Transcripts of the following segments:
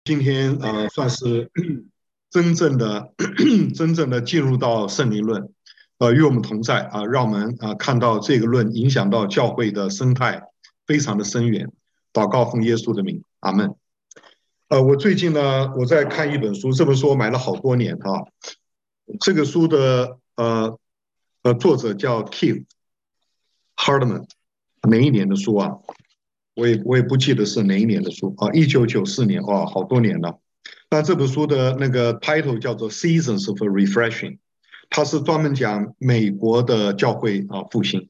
今天算是真正的真正的进入到圣灵论，与我们同在让我们看到这个论影响到教会的生态非常的深远。祷告奉耶稣的名，阿门。我最近呢，我在看一本书，这本书我买了好多年啊。这个书的作者叫 Keith Hardman，哪一年的书啊？我也不记得是哪一年的书啊，1994年哦，好多年了。那这本书的那个 title 叫做《Seasons of Refreshing》，它是专门讲美国的教会复兴。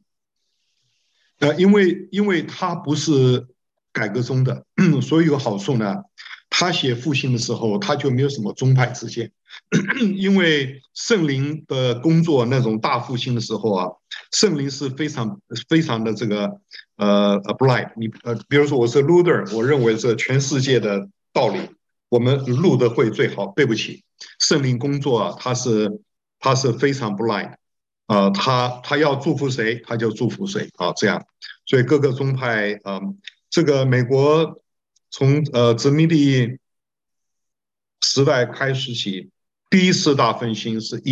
因为它不是改革中的，所以有好处呢。他写复兴的时候，他就没有什么宗派之间，因为圣灵的工作那种大复兴的时候啊，圣灵是非常非常的这个blind。比如说我是 Luther，我认为这全世界的道理我们路德会最好。对不起，圣灵工作啊，他是非常 blind。他要祝福谁，他就祝福谁啊，这样。所以各个宗派，这个美国从殖民地时代开始起，第一次大复兴是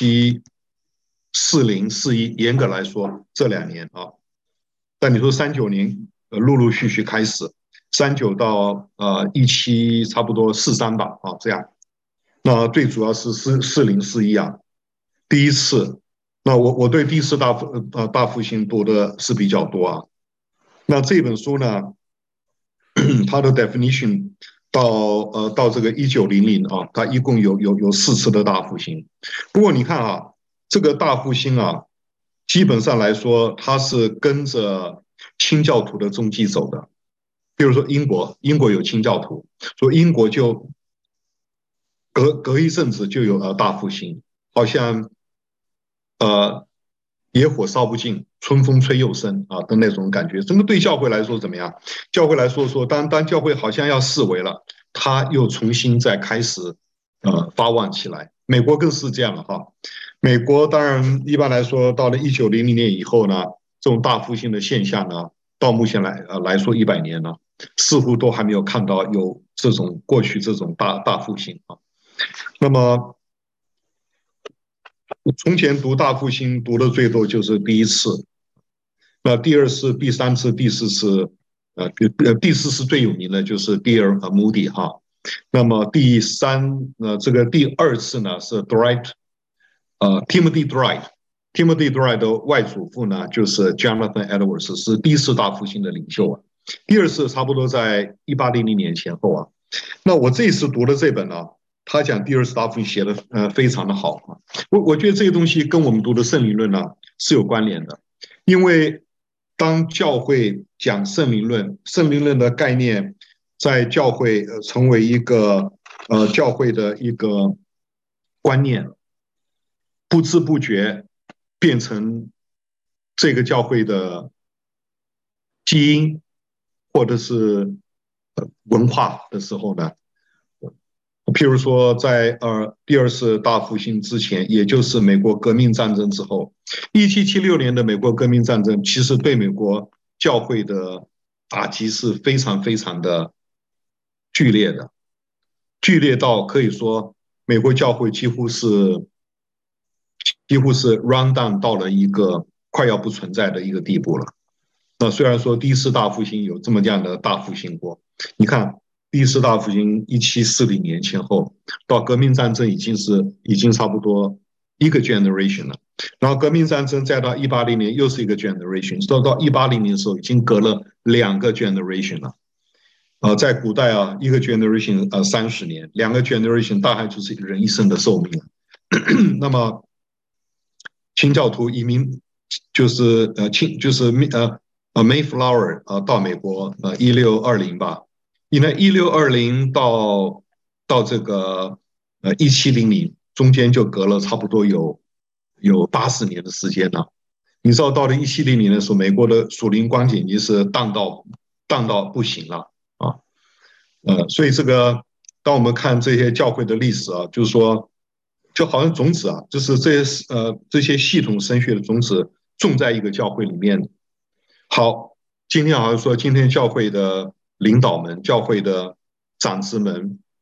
1740、41，严格来说这2年啊。但你说39年，陆陆续续开始，39到17差不多43吧啊，这样。那最主要是40、41啊，第一次。那我对第一次大复兴读的是比较多啊。那这本书呢，它的 definition 到这个1900啊，它一共有4次的大复兴。不过你看啊，这个大复兴啊，基本上来说，它是跟着清教徒的踪迹走的。比如说英国有清教徒，所以英国就隔一阵子就有大复兴，好像呃野火烧不尽，春风吹又生的那种感觉。这个对教会来说怎么样？教会来说，当教会好像要式微了，他又重新再开始发旺起来。美国更是这样了哈。美国当然一般来说，到了1900年以后呢，这种大复兴的现象呢，到目前来说100年了，似乎都还没有看到有这种过去这种大复兴啊。那么从前读大复兴读的最多就是第一次，那第二次、第三次、第四次，第四次最有名的就是第二Moody 哈。那么这个第二次呢是 Timothy Dwight，Timothy Dwight 的外祖父呢就是 Jonathan Edwards， 是第一次大复兴的领袖啊。第二次差不多在1800年前后啊。那我这一次读的这本呢，他讲第二次大复兴写的非常的好啊。我觉得这些东西跟我们读的圣灵论呢是有关联的，因为当教会讲圣灵论，圣灵论的概念在教会成为一个教会的一个观念，不知不觉变成这个教会的基因或者是文化的时候呢，譬如说在第二次大复兴之前，也就是美国革命战争之后，1776年的美国革命战争其实对美国教会的打击是非常非常的剧烈的，剧烈到可以说美国教会几乎是 run down 到了一个快要不存在的一个地步了。那虽然说第一次大复兴有这么样的大复兴过，你看第一次大复兴1740年前后，到革命战争已经差不多一个 generation 了，然后革命战争再到180年又是一个 generation， 到180年的时候已经隔了2个 generation 了。在古代啊，一个 generation 30年，2个 generation 大概就是人一生的寿命了。那么清教徒移民就是Mayflower 到美国1620吧，因为1620到这个1700中间就隔了差不多有80年的时间了。你知道到了1700的时候，美国的属灵光景已经是荡到不行了啊。所以这个当我们看这些教会的历史啊，就是说就好像种子啊，就是这些系统神学的种子种在一个教会里面。好，今天好像说今天教会的领导们、教会的长子们、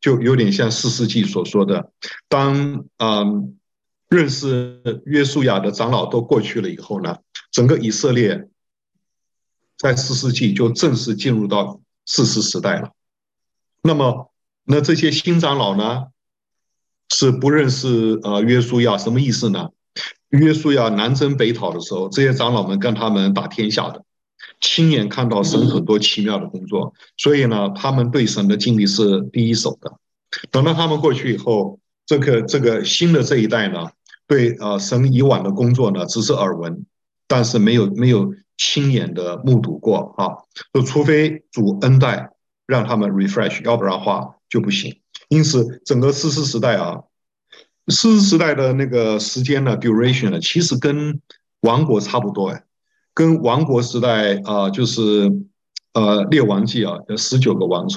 就有点像4世纪所说的，当认识约书亚的长老都过去了以后呢，整个以色列在4世纪就正式进入到士师时代了。那么，那这些新长老呢，是不认识约书亚，什么意思呢？约书亚南征北讨的时候，这些长老们跟他们打天下的，亲眼看到神很多奇妙的工作，所以呢，他们对神的经历是第一手的。等到他们过去以后，这个新的这一代呢，对神以往的工作呢，只是耳闻，但是没有亲眼的目睹过啊。就除非主恩待，让他们 refresh，要不然的话就不行。因此，整个士师时代啊，士师时代的那个时间呢 ，duration 呢，其实跟王国差不多哎，跟王国时代就是列王纪啊，19个王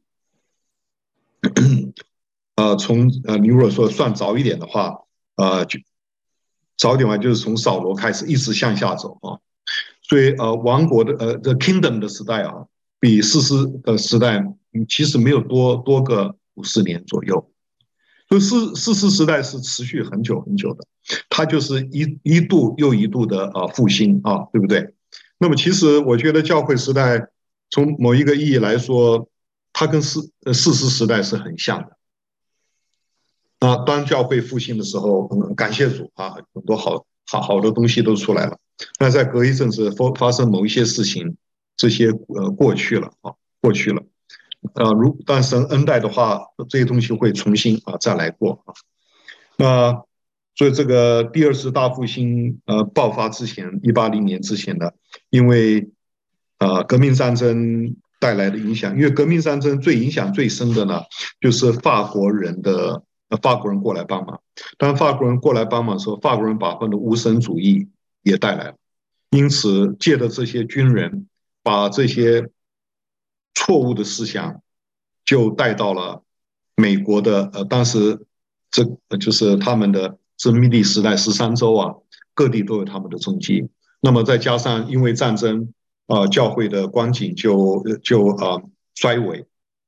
从你如果说算早一点的话，就早一点的话就是从扫罗开始一直向下走啊，所以王国的the kingdom 的时代啊，比士师的时代其实没有多个50年左右。就士师时代是持续很久很久的，它就是一度又一度的复兴啊，对不对？那么其实我觉得教会时代从某一个意义来说，它跟士师时代是很像的。当教会复兴的时候，感谢主啊，很多好的东西都出来了。那在隔一阵子发生某一些事情，这些过去了啊，过去了。但神恩待的话，这些东西会重新再来过啊。那所以这个第二次大复兴爆发之前，180年之前呢，因为革命战争带来的影响，因为革命战争影响最深的呢，就是法国人过来帮忙。当法国人过来帮忙的时候，法国人把他们的无神主义也带来了，因此借着这些军人把这些错误的思想就带到了美国的当时这就是他们的殖民地时代13州啊，各地都有他们的踪迹。那么再加上因为战争教会的光景就衰微，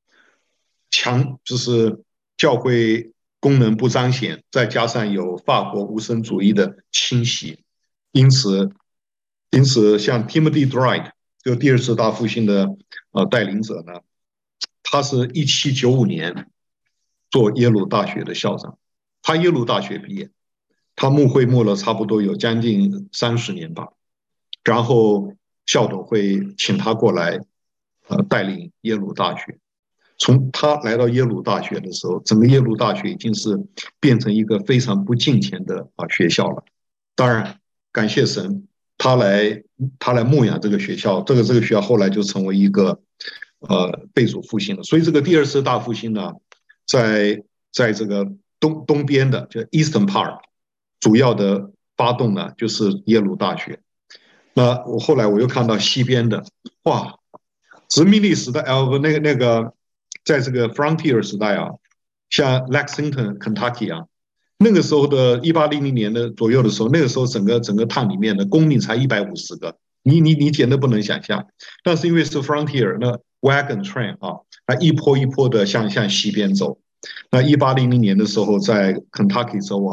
就是教会功能不彰显，再加上有法国无神主义的侵袭，因此像 Timothy Dwight 就第二次大复兴的带领者呢，他是1795年做耶鲁大学的校长，他耶鲁大学毕业，他牧会牧了差不多有将近30年吧，然后校董会请他过来带领耶鲁大学。从他来到耶鲁大学的时候，整个耶鲁大学已经是变成一个非常不敬虔的学校了。当然，感谢神，他来牧养这个学校，这个学校后来就成为一个被主复兴了。所以这个第二次大复兴呢，在这个东边的就 Eastern Part， 主要的发动呢就是耶鲁大学。那后来我又看到西边的，哇，殖民地时代那个在这个 Frontier 时代啊，像 Lexington Kentucky 啊，那个时候的1800年的左右的时候，那个时候整个探里面的公民才150个，你简直不能想象。但是因为是 Frontier， 那 Wagon Train 啊，它一波一波的向西边走。那1800年的时候，在 Kentucky 州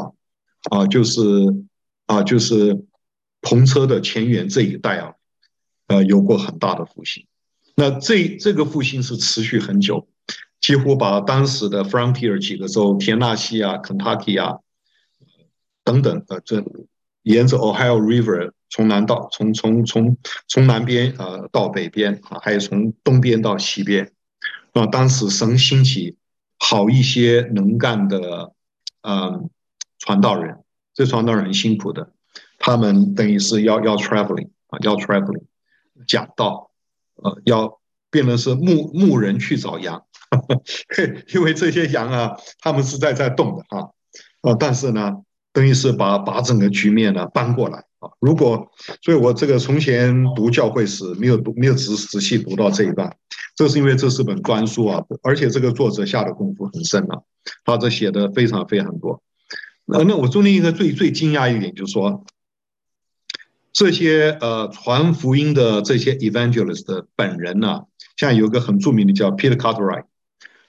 就是篷车的前缘这一带啊，有过很大的复兴。那这个复兴是持续很久，几乎把当时的 Frontier 几个州，田纳西啊、Kentucky 啊等等，这沿着 Ohio River 从南边到北边还有从东边到西边，当时神兴起好一些能干的传道人，这传道人很辛苦的，他们等于是要 traveling 要 traveling 讲道，要变成是牧人去找羊，因为这些羊啊，他们是在动的但是呢，等于是把整个局面呢搬过来所以我这个从前读教会史没有仔细读到这一段，这是因为这是本专书而且这个作者下的功夫很深他这写的非常非常多。那我中间一个最惊讶一点就是说，这些传福音的这些 evangelist 的本人呢，像有一个很著名的叫 Peter Cartwright，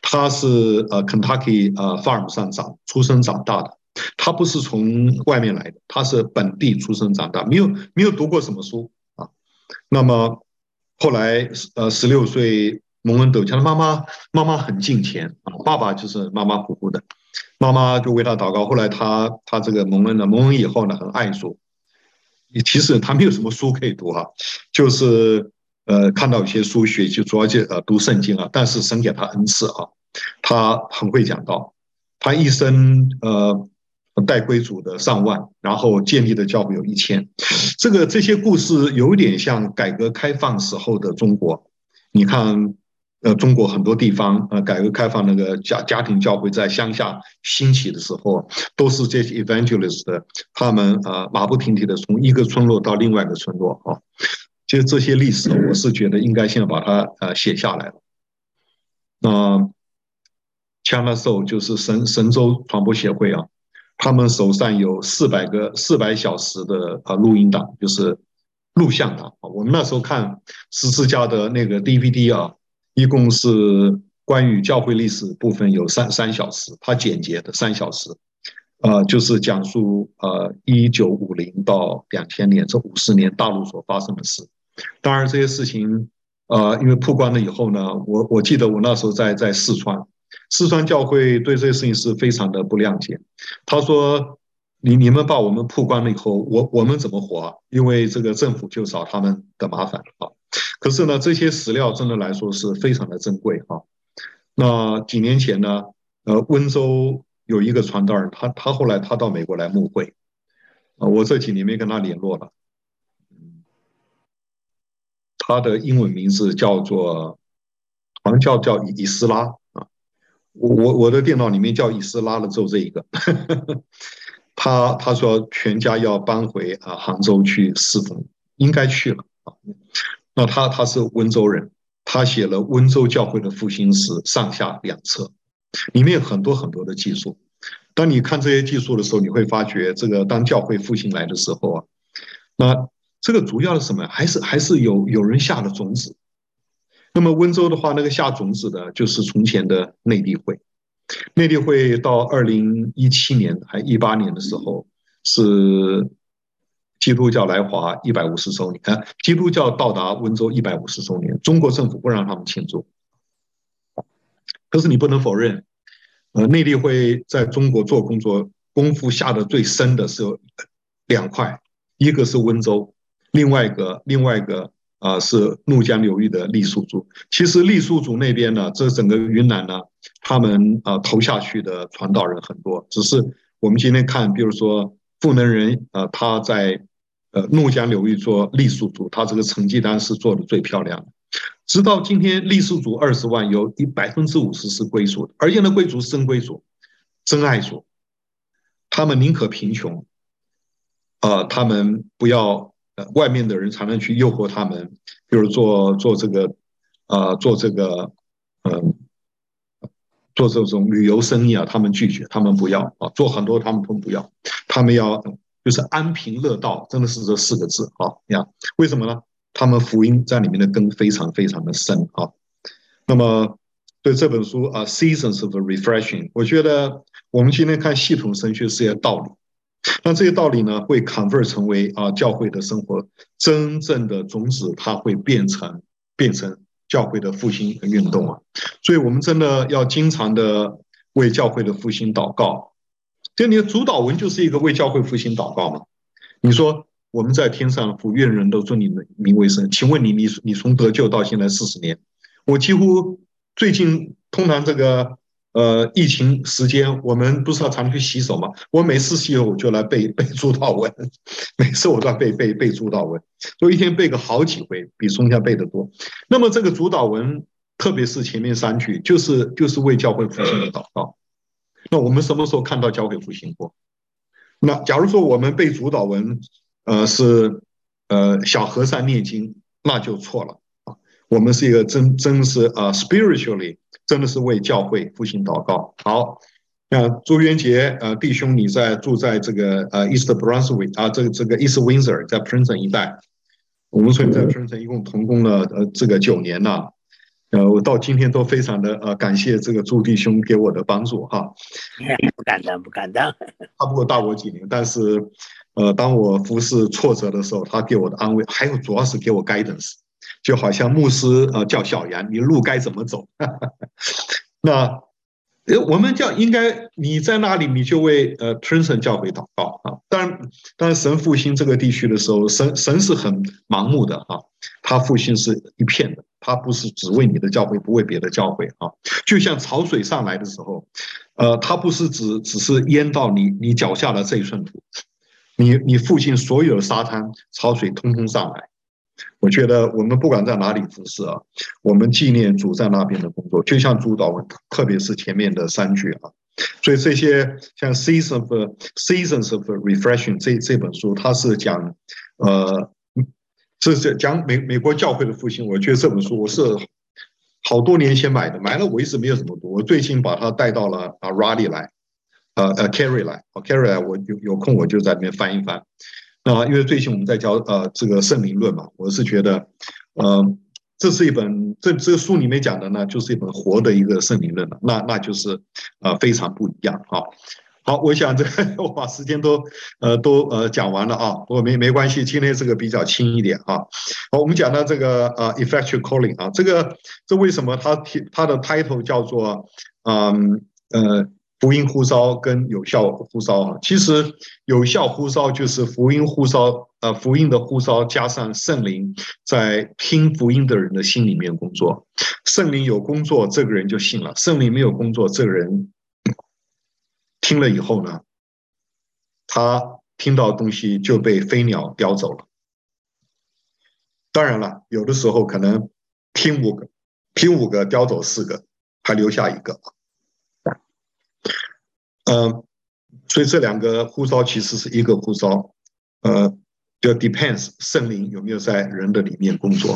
他是Kentucky farm 上出生长大的，他不是从外面来的，他是本地出生长大，没有读过什么书啊。那么后来16岁蒙恩得救，他妈妈很敬虔啊，爸爸就是马马虎虎的，妈妈就为他祷告。后来他这个蒙恩以后呢，很爱主。其实他没有什么书可以读哈，就是看到有些书学，就主要就读圣经啊。但是神给他恩赐啊，他很会讲道，他一生带归主的上万，然后建立的教会有1000。这些故事有点像改革开放时候的中国，你看。中国很多地方，改革开放那个家庭教会在乡下兴起的时候，都是这些 evangelist 的，他们马不停蹄的从一个村落到另外一个村落啊。其实这些历史，我是觉得应该先把它写下来了。那 China Soul 就是神州传播协会啊，他们手上有400小时的录音档，就是录像档。我们那时候看十字架的那个 DVD 啊。一共是关于教会历史部分有3小时，它简洁的3小时，就是讲述1950到2000年这50年大陆所发生的事。当然这些事情，因为曝光了以后呢，我记得我那时候在四川教会对这些事情是非常的不谅解。他说你们把我们曝光了以后，我们怎么活啊？因为这个政府就找他们的麻烦啊。可是呢，这些史料真的来说是非常的珍贵啊。那几年前呢，温州有一个传道人，他后来到美国来牧会，我这几年没跟他联络了。他的英文名字叫做，好像叫以斯拉啊。我的电脑里面叫以斯拉的只有这一个。他说全家要搬回杭州去侍奉，应该去了啊。那他是温州人，他写了温州教会的复兴史上下2册，里面有很多很多的技术。当你看这些技术的时候，你会发觉，这个当教会复兴来的时候啊，那这个主要是什么？还是有人下了种子。那么温州的话，那个下种子的就是从前的内地会。内地会到2017年还18年的时候，是基督教来华150周年，基督教到达温州150周年，中国政府不让他们庆祝。可是你不能否认，内地会在中国做工作功夫下的最深的是2块，一个是温州，另外一个是怒江流域的傈僳族。其实傈僳族那边呢，这整个云南呢，他们投下去的传道人很多，只是我们今天看，比如说赋能人他在怒江流域做傈僳族，他这个成绩单是做的最漂亮的。直到今天，傈僳族20万有50%是归属的，而且呢，贵族是真贵族、真爱族，他们宁可贫穷，他们不要外面的人常常去诱惑他们，比如做这个做这种旅游生意啊，他们拒绝，他们不要啊，做很多他们都不要，他们要就是安贫乐道，真的是这4个字啊。呀，为什么呢？他们福音在里面的根非常非常的深啊。那么对这本书Seasons of Refreshing， 我觉得我们今天看系统神学是些道理，那这些道理呢会 convert 成为教会的生活真正的种子，它会变成教会的复兴运动啊。所以我们真的要经常的为教会的复兴祷告。就你的主祷文就是一个为教会复兴祷告嘛。你说我们在天上父，愿人都尊你的名为圣。请问你从得救到现在40年，我几乎最近通常这个疫情时间，我们不是要常去洗手吗？我每次洗手我就来背主祷文，每次我都要背主祷文，所以一天背个好几回，比从前背的多。那么这个主祷文，特别是前面3句，就是为教会复兴的祷告。那我们什么时候看到教会复兴过？那假如说我们背主祷文，是小和尚念经，那就错了啊。我们是一个真是spiritually 真的是为教会复兴祷告。好，那朱元杰弟兄，你住在这个East Brunswick 这个 East Windsor， 在 Princeton 一带。我们所以在 Princeton 一共同工了这个9年了。 我到今天都非常的感谢这个朱弟兄给我的帮助哈。 不敢当，不敢当。 他不过大我几年，但是当我服侍挫折的时候，他给我的安慰，还有主要是给我 guidance， 就好像牧师叫小羊，你路该怎么走。那我们应该你在那里，你就为Trenton 教会祷告啊。当然神复兴这个地区的时候，神是很盲目的啊，他复兴是一片的，他不是只为你的教会，不为别的教会啊。就像潮水上来的时候，他不是只是淹到你脚下的这一寸土，你附近所有的沙滩潮水通通上来。我觉得我们不管在哪里服侍啊，我们纪念主在那边的工作，就像主祷文，特别是前面的3句啊。所以这些像 Seasons of Refreshing 这本书，它是讲这是讲美国教会的复兴。我觉得这本书我是好多年前买的，买了我一直没有怎么读，我最近把它带到了Raleigh 来，Carry 来，Carry 来，我有空我就在里面翻一翻。因为最近我们在教这个圣灵论嘛，我是觉得这是一本这个书里面讲的呢，就是一本活的一个圣灵论了，那就是非常不一样啊。好，我想这个我把时间都讲完了啊，不过没关系，今天这个比较轻一点啊。好，我们讲到这个effectual calling 啊，这为什么它的 title 叫做福音呼召跟有效呼召啊，其实有效呼召就是福音呼召，福音的呼召加上圣灵在听福音的人的心里面工作。圣灵有工作，这个人就信了；圣灵没有工作，这个人听了以后呢，他听到的东西就被飞鸟叼走了。当然了，有的时候可能听5个叼走4个，还留下1个。所以这2个呼召其实是一个呼召，就 depends 圣灵有没有在人的里面工作。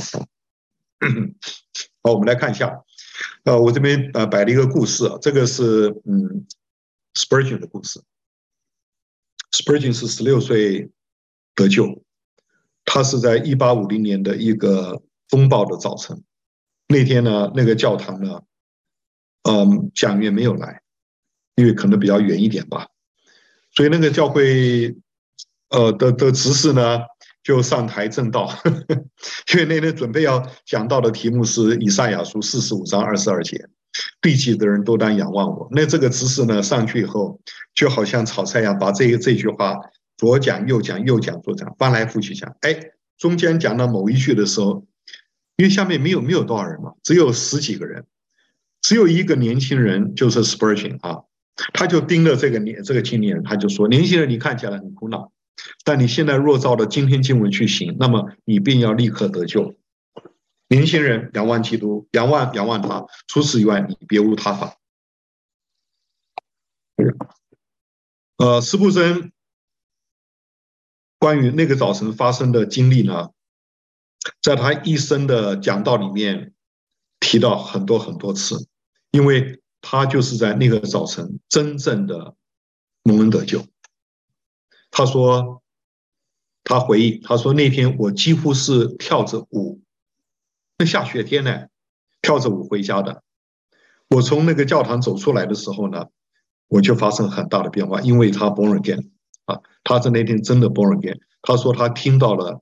好，我们来看一下，我这边摆了一个故事啊，这个是Spurgeon 的故事。Spurgeon 是16岁得救，他是在1850年的一个风暴的早晨，那天呢，那个教堂呢，讲员没有来。因为可能比较远一点吧，所以那个教会的执事呢就上台证道，因为那天准备要讲到的题目是以赛亚书45章22节，地极的人都当仰望我。那这个执事呢上去以后，就好像炒菜一样，把这句话左讲右讲，右讲左讲，翻来覆去讲。中间讲到某一句的时候，因为下面没有多少人嘛，只有10几个人，只有一个年轻人，就是 Spurgeon 啊。他就盯着这个青年人，他就说：“年轻人，你看起来很苦恼，但你现在若照着今天经文去行，那么你便要立刻得救。年轻人，仰望基督，仰望他，除此以外，你别无他法。”斯布真关于那个早晨发生的经历呢，在他一生的讲道里面提到很多很多次，因为他就是在那个早晨真正的蒙恩得救。他说，他回忆，他说那天我几乎是跳着舞，那下雪天呢，跳着舞回家的。我从那个教堂走出来的时候呢，我就发生很大的变化，因为他 born again 啊，他在那天真的 born again。他说他听到了，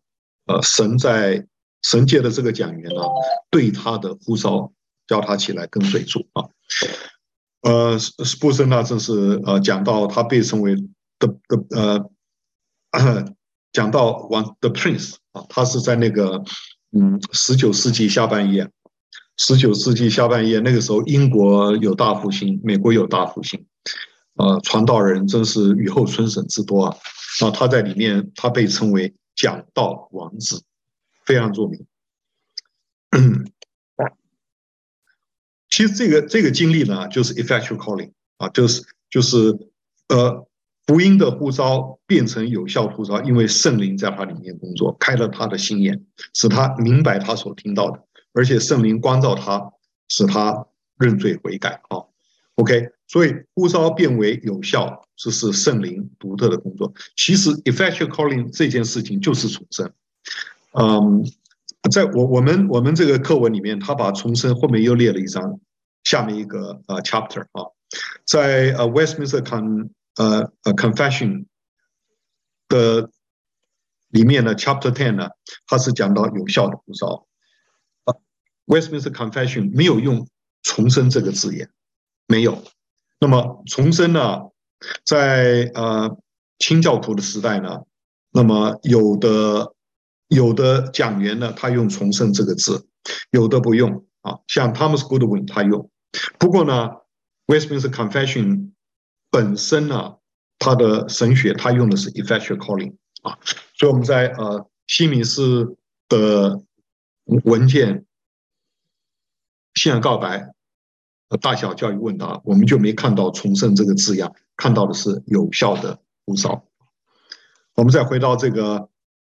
神界的这个讲员啊，对他的呼召，叫他起来跟随主啊。斯布森纳正是讲到他被称为讲到The Prince 啊，他是在那个19世纪下半叶，19世纪下半叶那个时候，英国有大复兴，美国有大复兴，传道人真是雨后春笋之多啊！他在里面，他被称为讲道王子，非常著名。其实这个经历呢，就是 effectual calling 啊，就是福音的呼召变成有效呼召，因为圣灵在他里面工作，开了他的心眼，使他明白他所听到的，而且圣灵光照他，使他认罪悔改啊。OK， 所以呼召变为有效，这是圣灵独特的工作。其实 effectual calling 这件事情就是重生。 在我们这个课文里面，他把重生后面又列了一章，下面一个chapter 啊，在Westminster Confession 的里面呢 ，Chapter 10呢，它是讲到有效的呼召。Westminster Confession 没有用重生这个字眼，没有。那么重生呢，在清教徒的时代呢，那么有的讲员呢，他用重生这个字，有的不用啊。像 Thomas Goodwin 他用。不过呢 ，Westminster Confession 本身呢，它的神学它用的是 effectual calling 啊，所以我们在西敏寺的文件。信仰告白、大小教育问答，我们就没看到重生这个字样，看到的是有效的呼召。我们再回到这个，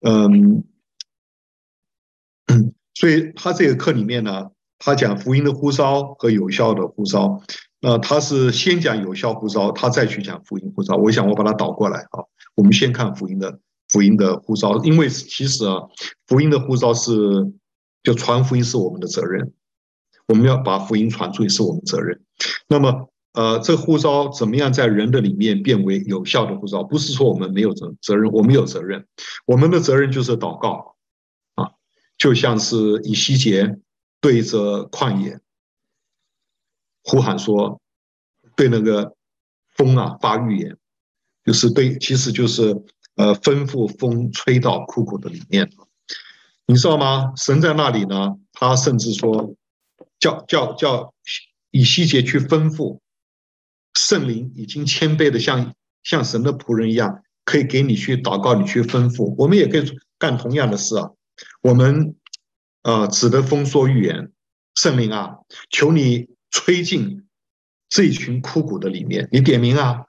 所以他这个课里面呢，他讲福音的呼召和有效的呼召，他是先讲有效呼召，他再去讲福音呼召。我想我把它倒过来啊，我们先看福音的呼召，因为其实啊，福音的呼召就传福音是我们的责任。我们要把福音传出去是我们责任。那么，这个呼召怎么样在人的里面变为有效的呼召？不是说我们没有责任，我们有责任。我们的责任就是祷告啊，就像是以西结对着旷野呼喊说，对那个风啊发预言，就是对，其实就是吩咐风吹到枯骨的里面。你知道吗？神在那里呢，他甚至说。叫以西结去吩咐圣灵，已经谦卑的像神的仆人一样，可以给你去祷告，你去吩咐。我们也可以干同样的事啊。我们指的风说预言，圣灵啊，求你吹进这一群枯骨的里面，你点名啊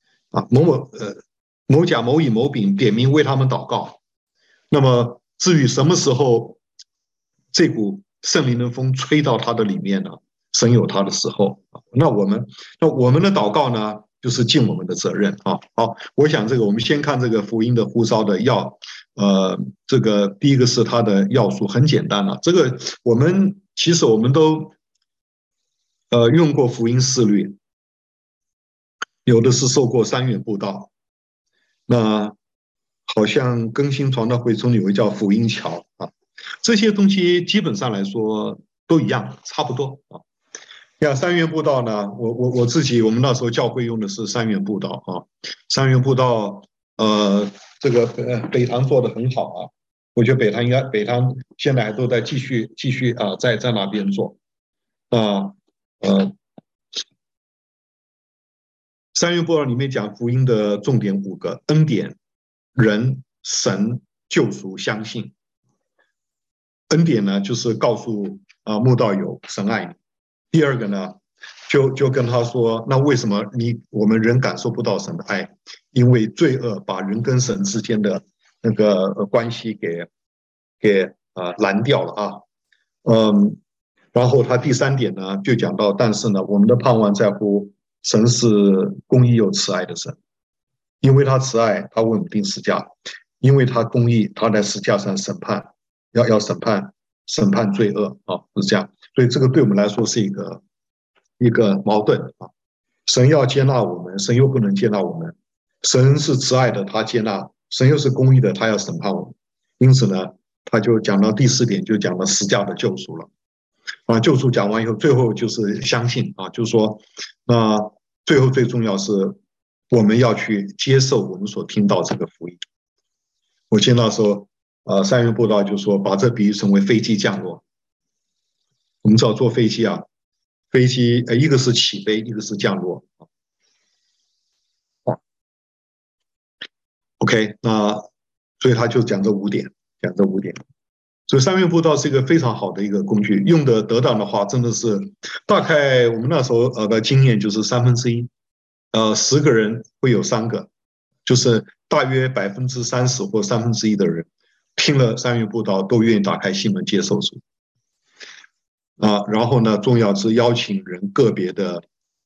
某甲某乙某丙点名为他们祷告。那么至于什么时候这股圣灵的风吹到他的里面呢？神有他的时候。那我们的祷告呢，就是尽我们的责任啊。好，我想这个我们先看这个福音的呼召的这个第一个是它的要素，很简单了。这个其实我们都用过福音4律，有的是受过3元布道，那好像更新传道会中有一个叫福音桥啊。这些东西基本上来说都一样，差不多啊。像3元布道呢，我们那时候教会用的是3元布道啊。3元布道，这个北堂做的很好啊。我觉得北堂现在还都在继续啊，在那边做啊。3元布道里面讲福音的重点5个：恩典、人、神、救赎、相信。恩典呢，就是告诉慕道友神爱你。第二个呢，就跟他说，那为什么我们人感受不到神的爱？因为罪恶把人跟神之间的那个关系给拦掉了啊。然后他第3点呢，就讲到，但是呢，我们的盼望在乎神是公义又慈爱的神，因为他慈爱，他为我们定十架；因为他公义，他在十架上审判。要审判罪恶啊，是这样。所以这个对我们来说是一个矛盾啊。神要接纳我们，神又不能接纳我们。神是慈爱的，他接纳；神又是公义的，他要审判我们。因此呢，他就讲到第4点，就讲到十架的救赎了啊。救赎讲完以后，最后就是相信啊，就是说，那最后最重要是我们要去接受我们所听到这个福音。我记得那时候。3元布道就说把这比喻成为飞机降落。我们知道坐飞机啊，飞机一个是起飞，一个是降落。OK， 那所以他就讲这5点，所以3元布道是一个非常好的一个工具，用的得当的话，真的是大概我们那时候的经验就是1/3， 10个人会有3个，就是大约30%或1/3的人。听了3元布道都愿意打开心门接受主啊，然后呢，重要是邀请人个别的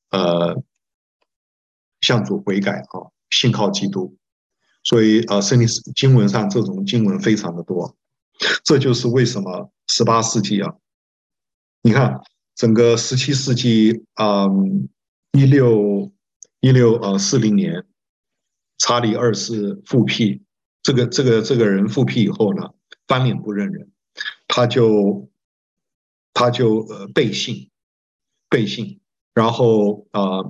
向主悔改啊，信靠基督。所以圣经经文上这种经文非常的多。 这就是为什么18世纪啊，你看整个17世纪1640年，查理二世复辟，这个人复辟以后呢，翻脸不认人，他就背信，然后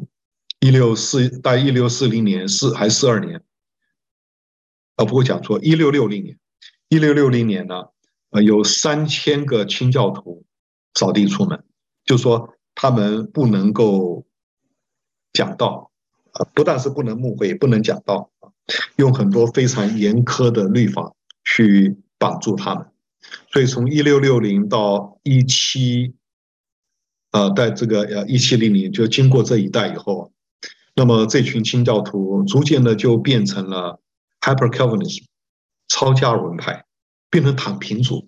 1640年还42年，不过讲错，1660年呢，有3000个清教徒扫地出门，就说他们不能够讲道，不但是不能牧会，不能讲道，用很多非常严苛的律法去绑住他们。所以从1660到在这个1700就经过这一代以后，那么这群清教徒逐渐的就变成了 Hyper Calvinism 超加尔文派，变成躺平族。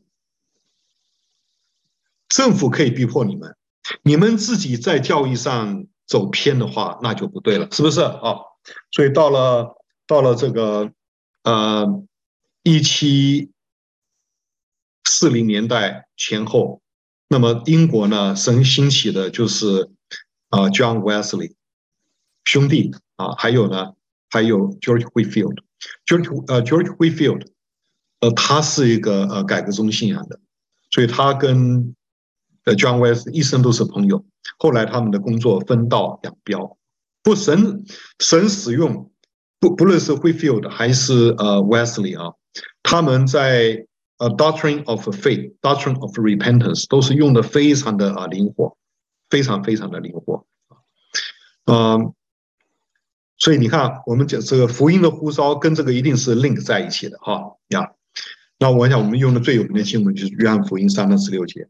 政府可以逼迫你们，你们自己在教义上走偏的话，那就不对了，是不是啊？所以到了这个1740年代前后，那么英国呢，兴起的就是John Wesley 兄弟啊，还有 George Whitefield。George Whitefield，他是一个改革宗信仰的，所以他跟John Wesley 一生都是朋友。后来他们的工作分道扬镳。不，神使用不论是 Whitefield 还是Wesley 啊，他们在Doctrine of Faith、Doctrine of Repentance 都是用的非常的灵活，非常非常的灵活。所以你看，我们讲这个福音的呼召跟这个一定是 link 在一起的哈呀。那我想我们用的最有名的经文就是约翰福音3章16节，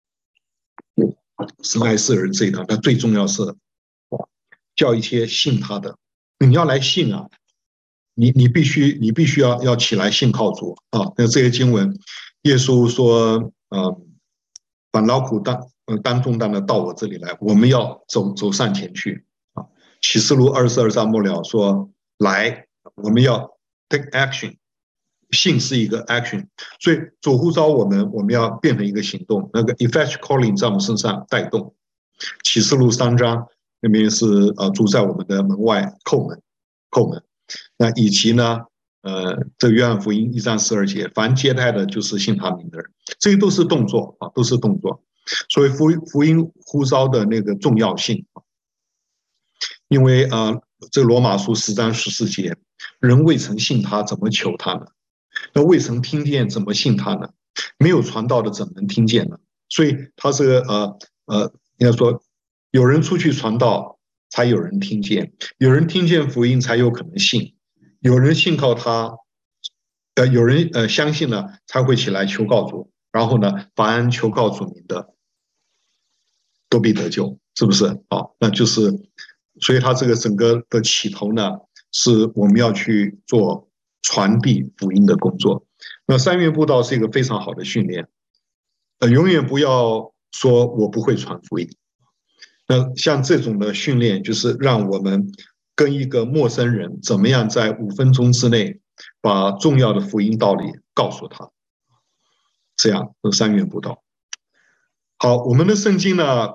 神爱世人这一段，但最重要是叫一些信他的，你要来信啊，你必须要起来信靠主啊。那这些经文，耶稣说，把劳苦担重担的到我这里来，我们要走上前去啊。启示录22章末了说，来，我们要 take action。信是一个 action， 所以主呼召我们要变成一个行动，那个 effectual calling 在我们身上带动。启示录3章那边是主在我们的门外叩门。那以及呢，这约翰福音1章12节，凡接待的就是信他名的人，这些都是动作啊，都是动作。所以福音呼召的那个重要性，因为这个罗马书10章14节，人未曾信他，怎么求他呢？那未曾听见，怎么信他呢？没有传道的，怎能听见呢？所以他这个应该说，有人出去传道，才有人听见；有人听见福音，才有可能信；有人信靠他，有人相信了，才会起来求告主。然后呢，凡求告主名的，都必得救，是不是？那就是，所以他这个整个的起头呢，是我们要去做传递福音的工作。那3元布道是一个非常好的训练，永远不要说我不会传福音。那像这种的训练，就是让我们跟一个陌生人怎么样在5分钟之内把重要的福音道理告诉他，这样是3元布道。好，我们的圣经呢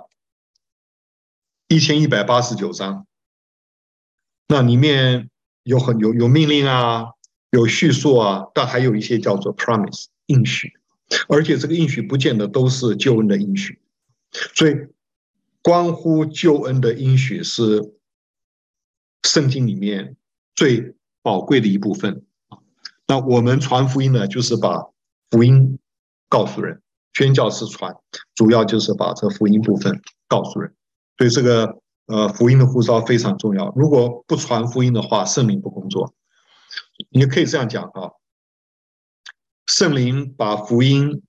，1189章，那里面有命令啊，有叙述啊，但还有一些叫做 promise 应许，而且这个应许不见得都是救恩的应许，所以关乎救恩的应许是圣经里面最宝贵的一部分。那我们传福音呢，就是把福音告诉人，宣教士传，主要就是把这福音部分告诉人。所以这个福音的呼召非常重要。如果不传福音的话，圣灵不工作。你可以这样讲啊，圣灵把福音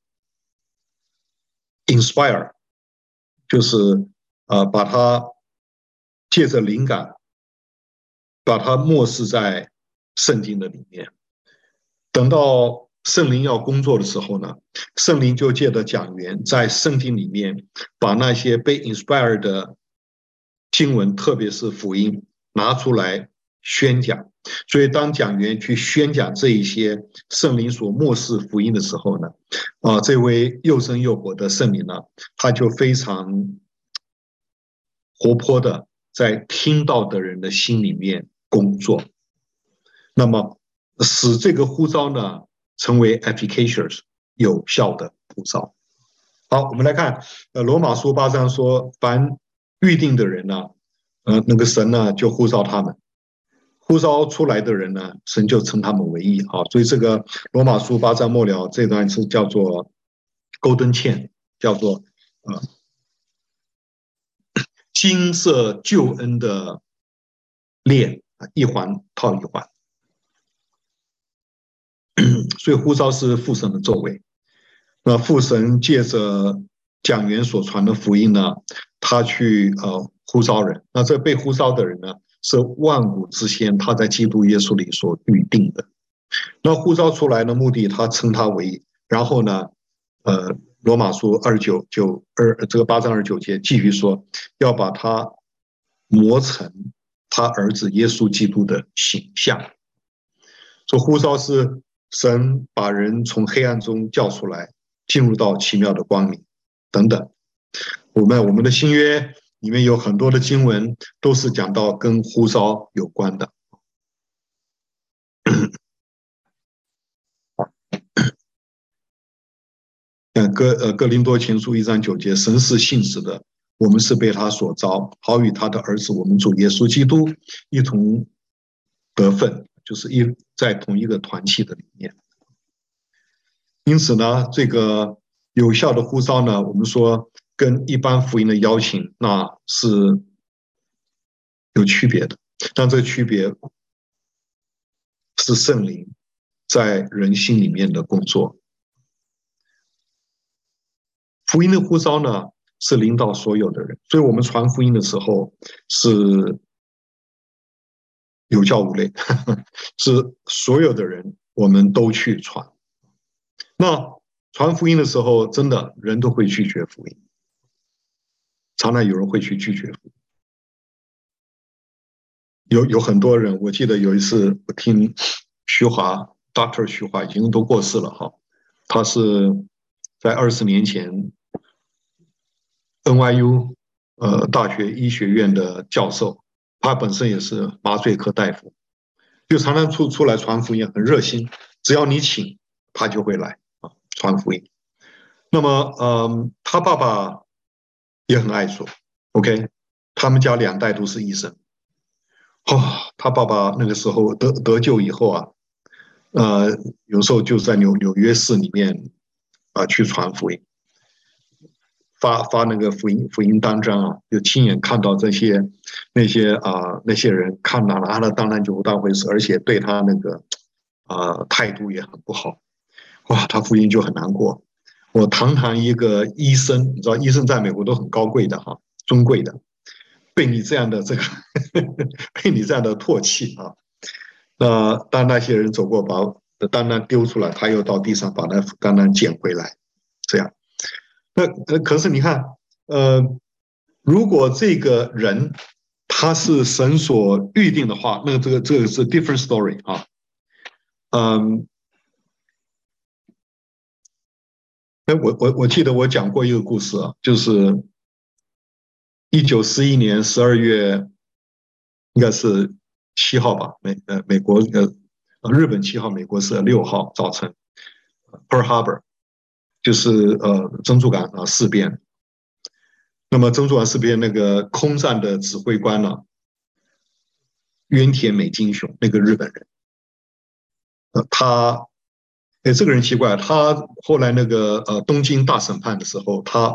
inspire， 就是把它借着灵感，把它默示在圣经的里面。等到圣灵要工作的时候呢，圣灵就借着讲员在圣经里面把那些被 inspire 的经文，特别是福音拿出来宣讲， 所以当讲员去宣讲这一些圣灵所默示福音的时候呢，这位又生又活的圣灵呢，他就非常活泼的在听到的人的心里面工作，那么使这个呼召呢成为 efficacious 有效的呼召。好，我们来看罗马书8章说，凡预定的人呢，那个神呢就呼召他们，呼召出来的人呢，神就称他们为义啊。所以这个罗马书8章末了这段是叫做 Golden Chain， 叫做金色救恩的链，一环套一环。所以呼召是父神的作为。那父神借着讲员所传的福音呢，他去呼召人。那这被呼召的人呢，是万古之先他在基督耶稣里所预定的。那呼召出来的目的，他称他为义。然后呢，罗马书这个8章29节继续说，要把他磨成他儿子耶稣基督的形象。说呼召是神把人从黑暗中叫出来，进入到奇妙的光明等等。我们的新约里面有很多的经文都是讲到跟呼召有关的。哥林多前书1章9节，神是信实的，我们是被他所召，好与他的儿子我们主耶稣基督一同得分，就是在同一个团契的里面。因此呢，这个有效的呼召呢，我们说跟一般福音的邀请那是有区别的，但这个区别是圣灵在人心里面的工作。福音的呼召呢，是领导所有的人，所以我们传福音的时候是有教无类，是所有的人我们都去传。那传福音的时候，真的人都会拒绝福音，常常有人会去拒绝福音。有很多人，我记得有一次我听徐华 Dr. 徐华已经都过世了哈，他是在20年前 NYU 大学医学院的教授，他本身也是麻醉科大夫，就常常出来传福音，很热心，只要你请，他就会来啊传福音。那么他爸爸也很爱说 ，OK， 他们家2代都是医生。他爸爸那个时候得救以后啊，有时候就在纽约市里面去传福音。发那个福音单张啊，就亲眼看到那些人看到了，他当然就不当回事，而且对他那个态度也很不好。哇，他福音就很难过。我堂堂一个医生，你知道医生在美国都很高贵的哈，尊贵的，被你这样的被你这样的唾弃啊，当那些人走过把单单丢出来，他又到地上把那单单捡回来，这样。那可是你看，如果这个人他是神所预定的话，那这个是 different story 啊。我记得我讲过一个故事啊，就是1941年12月，应该是7号吧，美国日本7号，美国是6号早晨 ，Pearl Harbor。就是珍珠港事变。那么珍珠港事变那个空战的指挥官呢，渊田美金雄那个日本人，这个人奇怪，他后来那个东京大审判的时候，他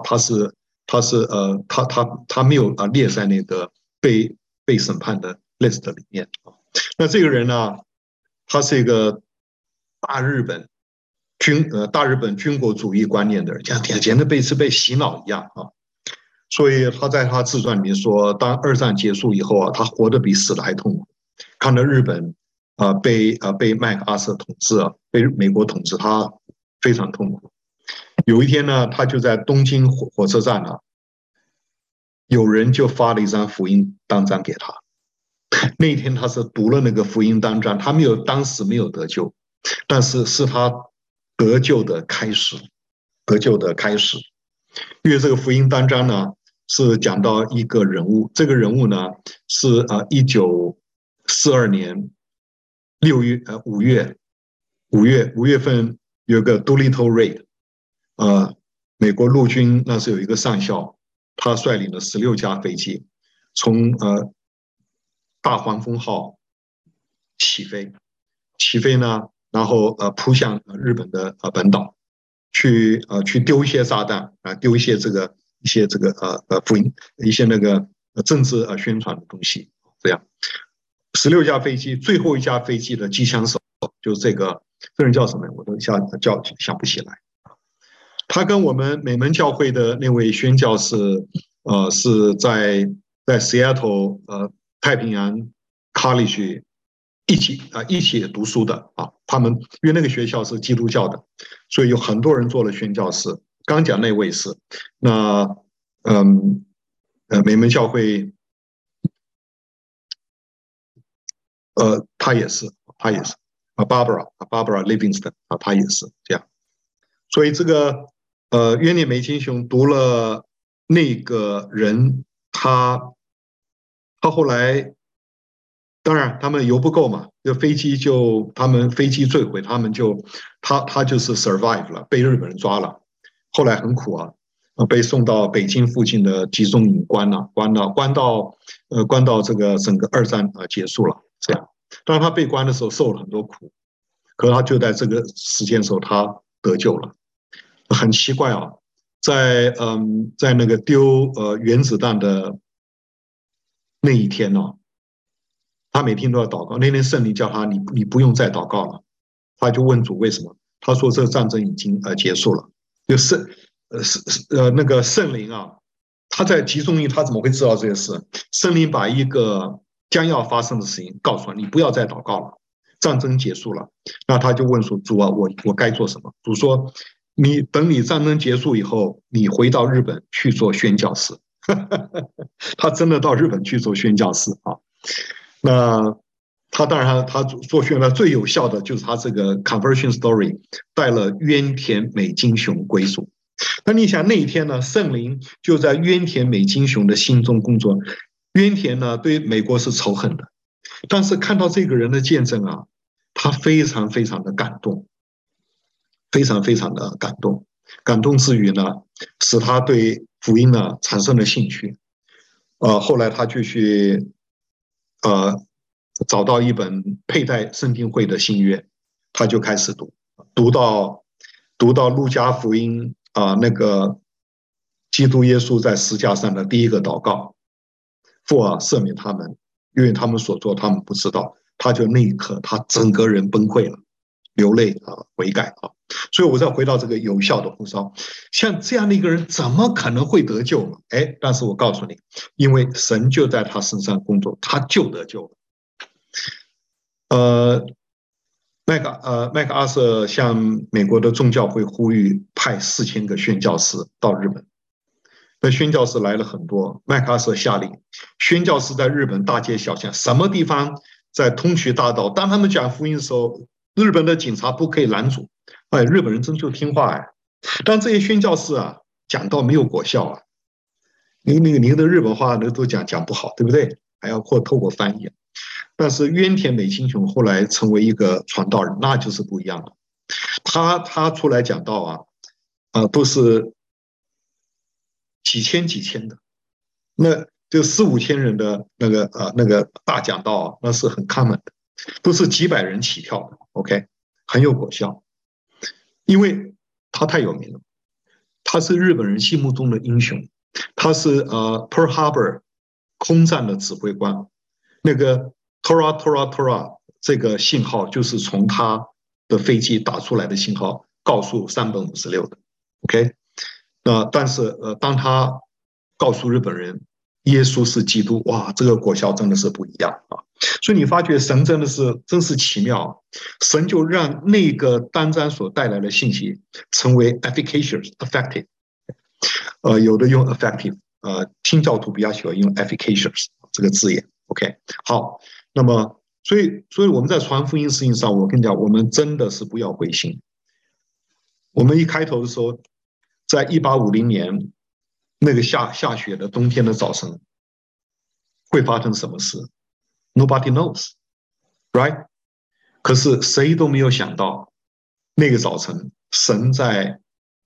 没有列在那个被审判的 list 里面。那这个人呢，他是一个大日本军国主义观念的人，简直是被洗脑一样啊！所以他在他自传里面说，当2战结束以后啊，他活得比死的还痛苦。看到日本被麦克阿瑟统治啊，被美国统治，他非常痛苦。有一天呢，他就在东京火车站啊，有人就发了一张福音单张给他， 那一天他是读了那个福音单章，他当时没有得救，但是是他得救的开始，得救的开始。因为这个福音单章呢是讲到一个人物，这个人物呢是1942年5月份有个 Doolittle Reid， 美国陆军那是有一个上校，他率领了16架飞机从大黄蜂号起飞呢，然后扑向日本的本岛，去丢一些炸弹丢一些福音一些那个政治宣传的东西，这样。16架飞机，最后一架飞机的机枪手就是这人叫什么？我都一下想不起来。他跟我们美门教会的那位宣教士，是在 Seattle 太平洋 College 一起读书的啊。他们因为那个学校是基督教的，所以有很多人做了宣教士。刚讲那位是那美门教会，他也是Barbara Livingston 他也是这样。所以这个约念美金雄读了那个人，他后来，当然他们油不够嘛，他们飞机坠毁，他就是 survive 了，被日本人抓了，后来很苦啊，被送到北京附近的集中营关到这个整个二战结束了，这样。当然他被关的时候受了很多苦，可是他就在这个时间的时候他得救了。很奇怪啊，在那个丢原子弹的那一天呢，他每天都要祷告。那天圣灵叫他你不用再祷告了，他就问主为什么？他说这个战争已经结束了。那个圣灵啊，他在集中营他怎么会知道这些事？圣灵把一个将要发生的事情告诉他，你不要再祷告了，战争结束了。那他就问说主啊，我该做什么？主说等你战争结束以后，你回到日本去做宣教士。他真的到日本去做宣教士啊。那他当然他做宣教最有效的就是他这个 conversion story 带了渊田美金雄归主。那你想那一天呢，圣灵就在渊田美金雄的心中工作。渊田呢对美国是仇恨的，但是看到这个人的见证啊，他非常非常的感动，非常非常的感动。感动之余呢，使他对福音呢产生了兴趣。后来他就去找到一本佩戴圣经会的新约，他就开始读到路加福音那个基督耶稣在十架上的第一个祷告，父啊赦免他们，因为他们所做他们不知道。他就那一刻他整个人崩溃了，流泪悔改啊。所以我再回到这个有效的呼召，像这样的一个人怎么可能会得救呢？但是我告诉你，因为神就在他身上工作，他就得救了。麦克阿瑟向美国的众教会呼吁派4000个宣教士到日本。那宣教士来了很多，麦克阿瑟下令，宣教士在日本大街小巷，什么地方在通衢大道，当他们讲福音的时候，日本的警察不可以拦阻。日本人真就听话但这些宣教士啊，讲道没有果效啊。您的日本话都讲不好，对不对？还要透过翻译。但是渊田美金雄后来成为一个传道人，那就是不一样了。他出来讲道都是几千的，那就4、5千人的那个大讲道那是很 common 的，都是几百人起跳的。OK， 很有果效。因为他太有名了，他是日本人心目中的英雄，他是Pearl Harbor 空战的指挥官，那个 Tora 这个信号就是从他的飞机打出来的信号，告诉山本56的。OK， 但是当他告诉日本人耶稣是基督，哇，这个果效真的是不一样啊！所以你发觉神真是奇妙，神就让那个单章所带来的信息成为 effective， 有的用 effective， 清教徒比较喜欢用 efficacious 这个字眼。 OK， 好，那么所以我们在传福音事情上，我跟你讲，我们真的是不要灰心。我们一开头的时候，在1850年那个下雪的冬天的早晨，会发生什么事 ？Nobody knows, right？ 可是谁都没有想到，那个早晨，神在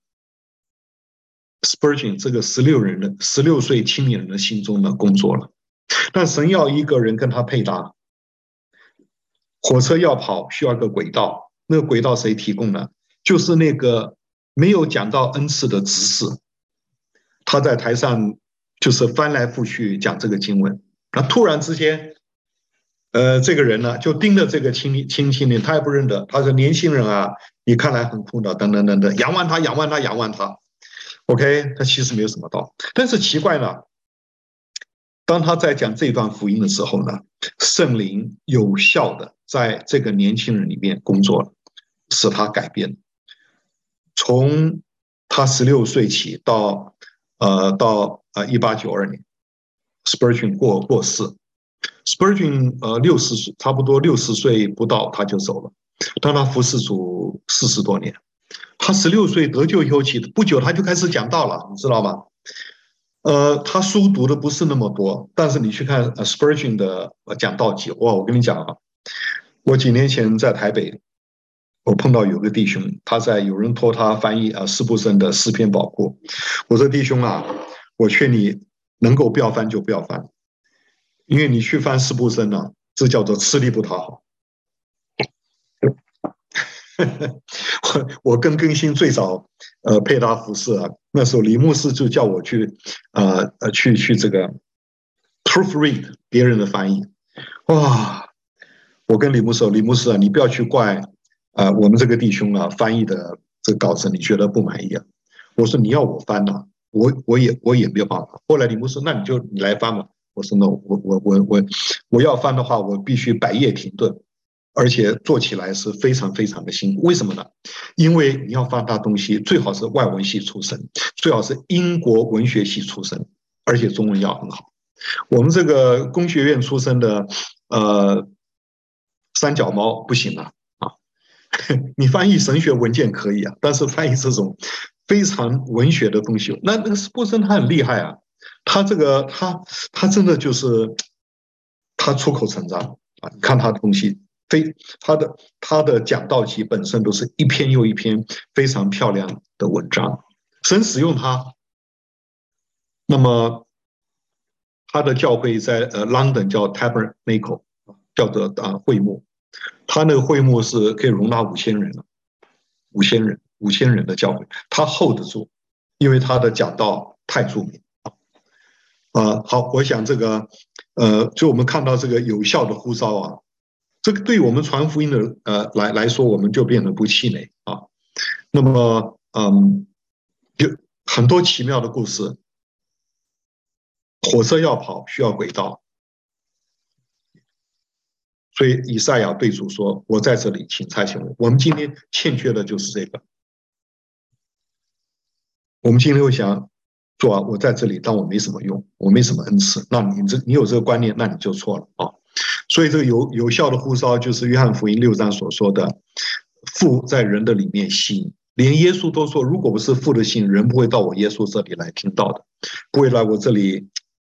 Spurgeon 这个16岁青年人的心中呢工作了。但神要一个人跟他配搭，火车要跑需要一个轨道，那个轨道谁提供呢？就是那个没有讲到恩赐的执事，他在台上就是翻来覆去讲这个经文，那突然之间，这个人呢就盯着这个青年，他也不认得，他说年轻人啊，你看来很苦恼，等等等等，仰望他，仰望他，仰望他。OK， 他其实没有什么道，但是奇怪呢，当他在讲这段福音的时候呢，圣灵有效的在这个年轻人里面工作了，使他改变。从他16岁起到1892年 ，Spurgeon 过世 ，Spurgeon 60岁，差不多60岁不到他就走了，但他服侍主40多年。他16岁得救以后起，不久他就开始讲道了，你知道吗？他书读的不是那么多，但是你去看Spurgeon 的讲道集，哇，我跟你讲啊，我几年前在台北，我碰到有个弟兄，有人托他翻译施布森的诗篇宝库，我说弟兄啊，我劝你能够不要翻就不要翻，因为你去翻施布森呢，这叫做吃力不讨好。我跟更新最早配搭服饰啊，那时候李牧师就叫我去去这个 proofread 别人的翻译。哇，我跟李牧师说，李牧师啊，你不要去怪我们这个弟兄啊翻译的这个稿子你觉得不满意啊。我说你要我翻啊，我也没有办法。后来李牧师，那你来翻吧。我说那我要翻的话，我必须百业停顿。而且做起来是非常非常的辛苦，为什么呢？因为你要翻大东西，最好是外文系出身，最好是英国文学系出身，而且中文要很好。我们这个工学院出身的，三脚猫不行啊！你翻译神学文件可以啊，但是翻译这种非常文学的东西，那个斯布森他很厉害啊，他他真的就是他出口成章啊！你看他的东西。他的讲道集本身都是一篇又一篇非常漂亮的文章，神使用他。那么他的教会在London 叫 Tabernacle， 叫做会幕，他那个会幕是可以容纳5000人了，5000人的教会，他 hold 得住，因为他的讲道太著名。好，我想这个就我们看到这个有效的呼召啊。这个对我们传福音的来说，我们就变得不气馁啊。那么有很多奇妙的故事。火车要跑需要轨道，所以以赛亚对主说：“我在这里，请差遣我。”我们今天欠缺的就是这个。我们今天会想说啊，我在这里，但我没什么用，我没什么恩赐。那你有这个观念，那你就错了啊。所以这个有效的呼召，就是约翰福音6章所说的，父在人的里面吸引，连耶稣都说，如果不是父的吸引，人不会到我耶稣这里来听到的，不会来我这里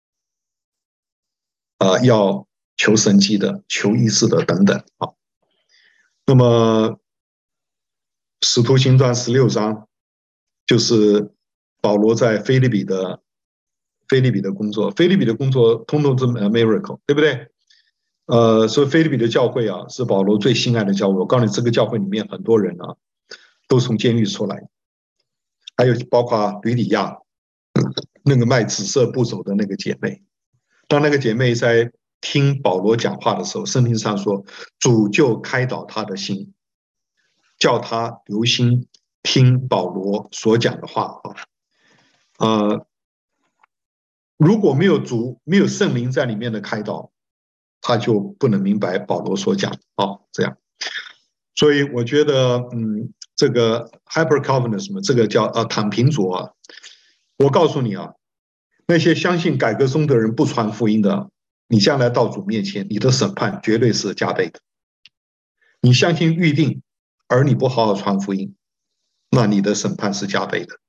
要求神迹的、求医治的等等啊。那么使徒行传16章就是保罗在腓立比的工作，腓立比的工作通通是 miracle， 对不对？所以腓立比的教会啊，是保罗最心爱的教会。我告诉你，这个教会里面很多人啊，都从监狱出来，还有包括吕底亚，那个卖紫色布走的那个姐妹。当那个姐妹在听保罗讲话的时候，圣经上说，主就开导她的心，叫她留心听保罗所讲的话啊。如果没有圣灵在里面的开导，他就不能明白保罗所讲这样。所以我觉得，这个 hyper Calvinism 这个叫躺平主啊，我告诉你啊，那些相信改革宗的人不传福音的， 你将来到主面前，你的审判绝对是加倍的。你相信预定，而你不好好传福音，那你的审判是加倍的。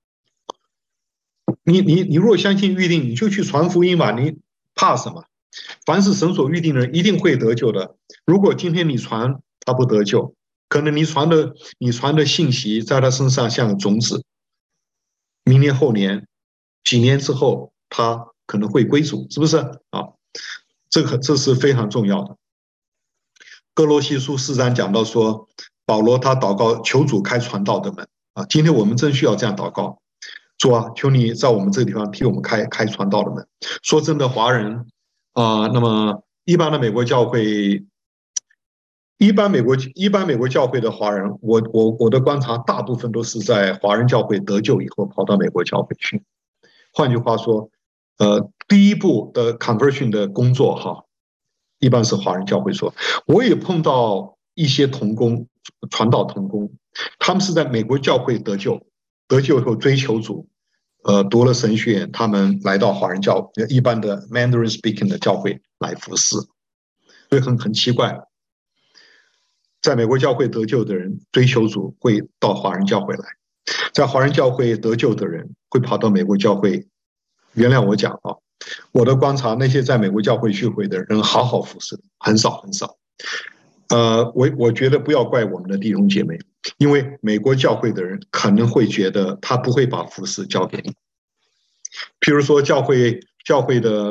你若相信预定，你就去传福音吧，你怕什么？凡是神所预定的人，一定会得救的。如果今天你传他不得救，可能你传的信息在他身上像种子，明年后年几年之后，他可能会归主，是不是啊？这是非常重要的。哥罗西书4章讲到说，保罗他祷告求主开传道的门啊。今天我们真需要这样祷告，主啊，求你在我们这个地方替我们开传道的门。说真的，华人那么一般的美国教会，一般美国教会的华人，我的观察，大部分都是在华人教会得救以后跑到美国教会去。换句话说，第一步的 conversion 的工作哈，一般是华人教会做。我也碰到一些同工，传道同工，他们是在美国教会得救以后追求主，读了神学院，他们来到华人教一般的 Mandarin speaking 的教会来服侍，所以很奇怪，在美国教会得救的人追求主会到华人教会来，在华人教会得救的人会跑到美国教会。原谅我讲啊，我的观察，那些在美国教会聚会的人好好服侍很少很少。我觉得不要怪我们的弟兄姐妹，因为美国教会的人可能会觉得他不会把服侍交给你。譬如说教会的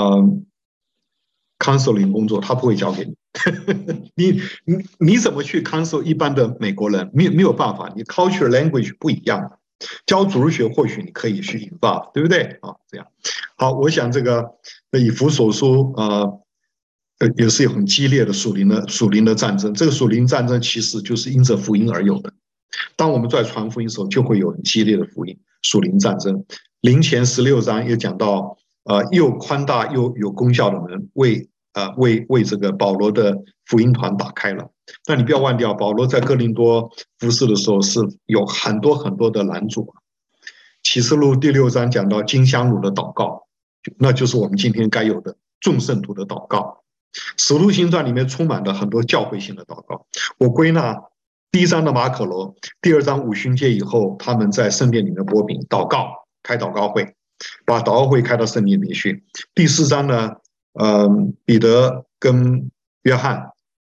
counseling 工作，他不会交给你。你怎么去 counsel 一般的美国人？没有办法，你 culture language 不一样。教主日学或许你可以去引发，对不对啊？这样好，我想这个以弗所书也是有很激烈的属灵的战争。这个属灵战争其实就是因着福音而有的。当我们在传福音的时候，就会有很激烈的属灵战争。林前16章也讲到，又宽大又有功效的门为这个保罗的福音团打开了。但你不要忘掉，保罗在哥林多服侍的时候是有很多很多的拦阻。启示录第6章讲到金香炉的祷告，那就是我们今天该有的众圣徒的祷告。使徒行传里面充满了很多教会性的祷告。我归纳第1章的马可罗，第2章五旬节以后，他们在圣殿里面擘饼祷告，开祷告会，把祷告会开到圣殿里去。第4章呢，彼得跟约翰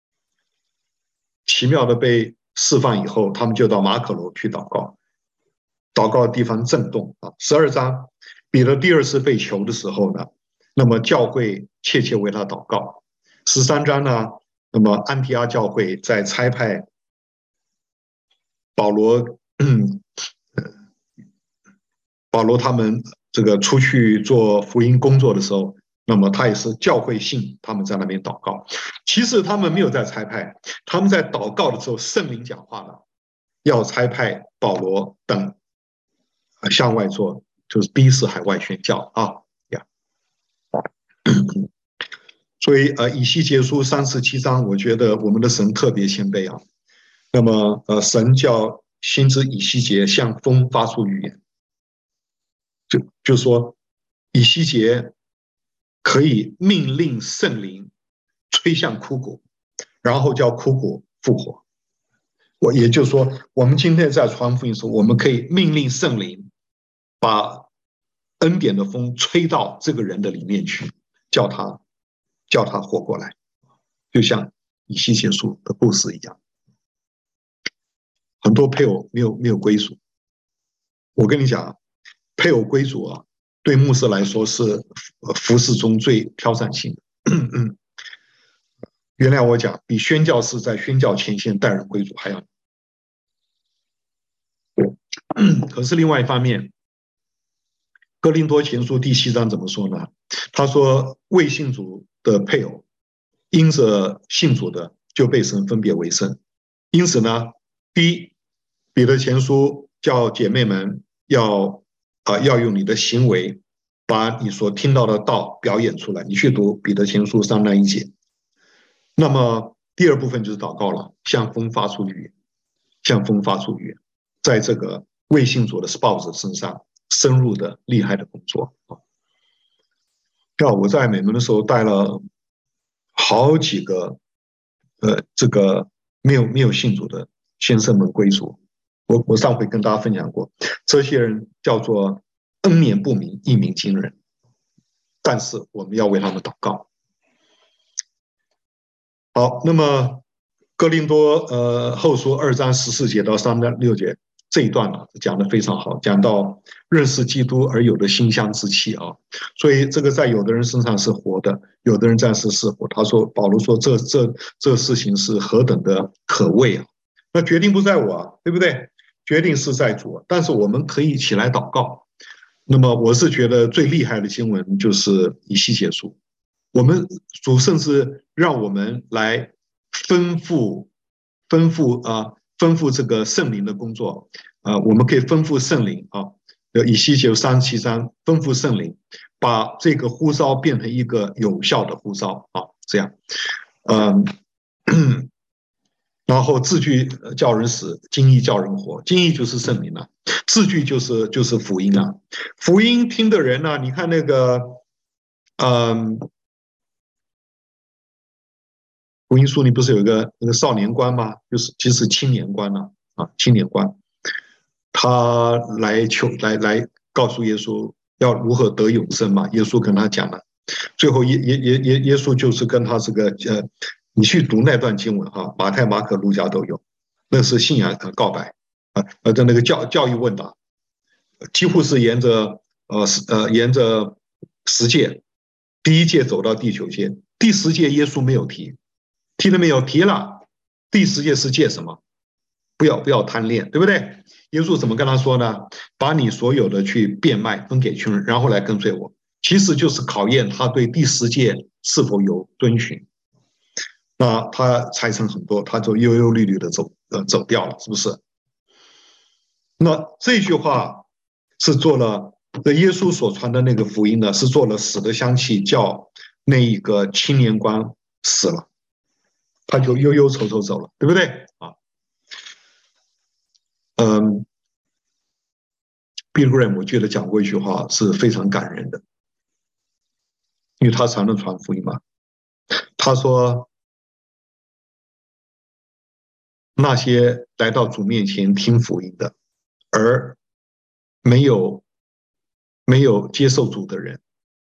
奇妙的被释放以后，他们就到马可楼去祷告，祷告的地方震动啊。12章彼得第2次被囚的时候呢，那么教会切切为他祷告。13章呢，那么安提阿教会在差派保罗他们这个出去做福音工作的时候，那么他也是教会信，他们在那边祷告。其实他们没有在差派，他们在祷告的时候，圣灵讲话了，要差派保罗等向外做，就是逼使海外宣教啊呀。所以以西结书37章，我觉得我们的神特别谦卑啊。那么神叫先知以西结向风发出预言，就说以西结可以命令圣灵吹向枯骨，然后叫枯骨复活。也就是说，我们今天在传福音的时候，我们可以命令圣灵把恩典的风吹到这个人的里面去，叫他活过来，就像以西结书的故事一样。很多配偶没有归属，我跟你讲，配偶归属啊，对牧师来说是服事中最挑战性的。原谅我讲，比宣教士在宣教前线带人归主还要。可是另外一方面，哥林多前书第7章怎么说呢？他说未信主的配偶因着信主的就被神分别为圣。因此呢，第一，彼得前书叫姐妹们要用你的行为把你所听到的道表演出来。你去读彼得前书3章1节。那么第2部分就是祷告了，向风发出预言，向风发出预言，在这个未信主的 spouse 身上深入的厉害的工作。 我在美门的时候带了好几个这个没有信主的先生们归主。我上回跟大家分享过，这些人叫做恩年不明，一鸣惊人，但是我们要为他们祷告。好，那么哥林多后书2章14节到3章6节这一段呢，讲得非常好，讲到认识基督而有的馨香之气啊，所以这个在有的人身上是活的，有的人暂时是活。他说，保罗说这事情是何等的可畏啊！那决定不在我啊，对不对？决定是在主，但是我们可以起来祷告。那么我是觉得最厉害的经文就是以西结书，我们主甚至让我们来吩咐这个圣灵的工作我们可以吩咐圣灵啊，以西结37章吩咐圣灵，把这个呼召变成一个有效的呼召啊，这样，然后字句叫人死，经意叫人活，经意就是圣灵啊，字句就是福音啊，福音听的人呢，你看那个，福音书里不是有一个那个少年官吗？就是其实青年官呢青年官，他来告诉耶稣要如何得永生嘛，耶稣跟他讲了，最后耶稣就是跟他这个你去读那段经文哈，马太、马可、路加都有，那是信仰告白的那个教育问答，几乎是沿着10届，第1届走到第9届，第10届耶稣没有提了没有？提了。第10届是戒什么？不要贪恋，对不对？耶稣怎么跟他说呢？把你所有的去变卖分给穷人，然后来跟随我。其实就是考验他对第10届是否有遵循。那他财产很多，他就忧忧虑虑的走掉了，是不是？那这句话是做了耶稣所传的那个福音呢，是做了死的香气，叫那一个青年官死了，他就忧忧愁愁走了，对不对啊？Bill Graham 我记得讲过一句话是非常感人的，因为他常常传福音嘛。他说，那些来到主面前听福音的，而没有接受主的人，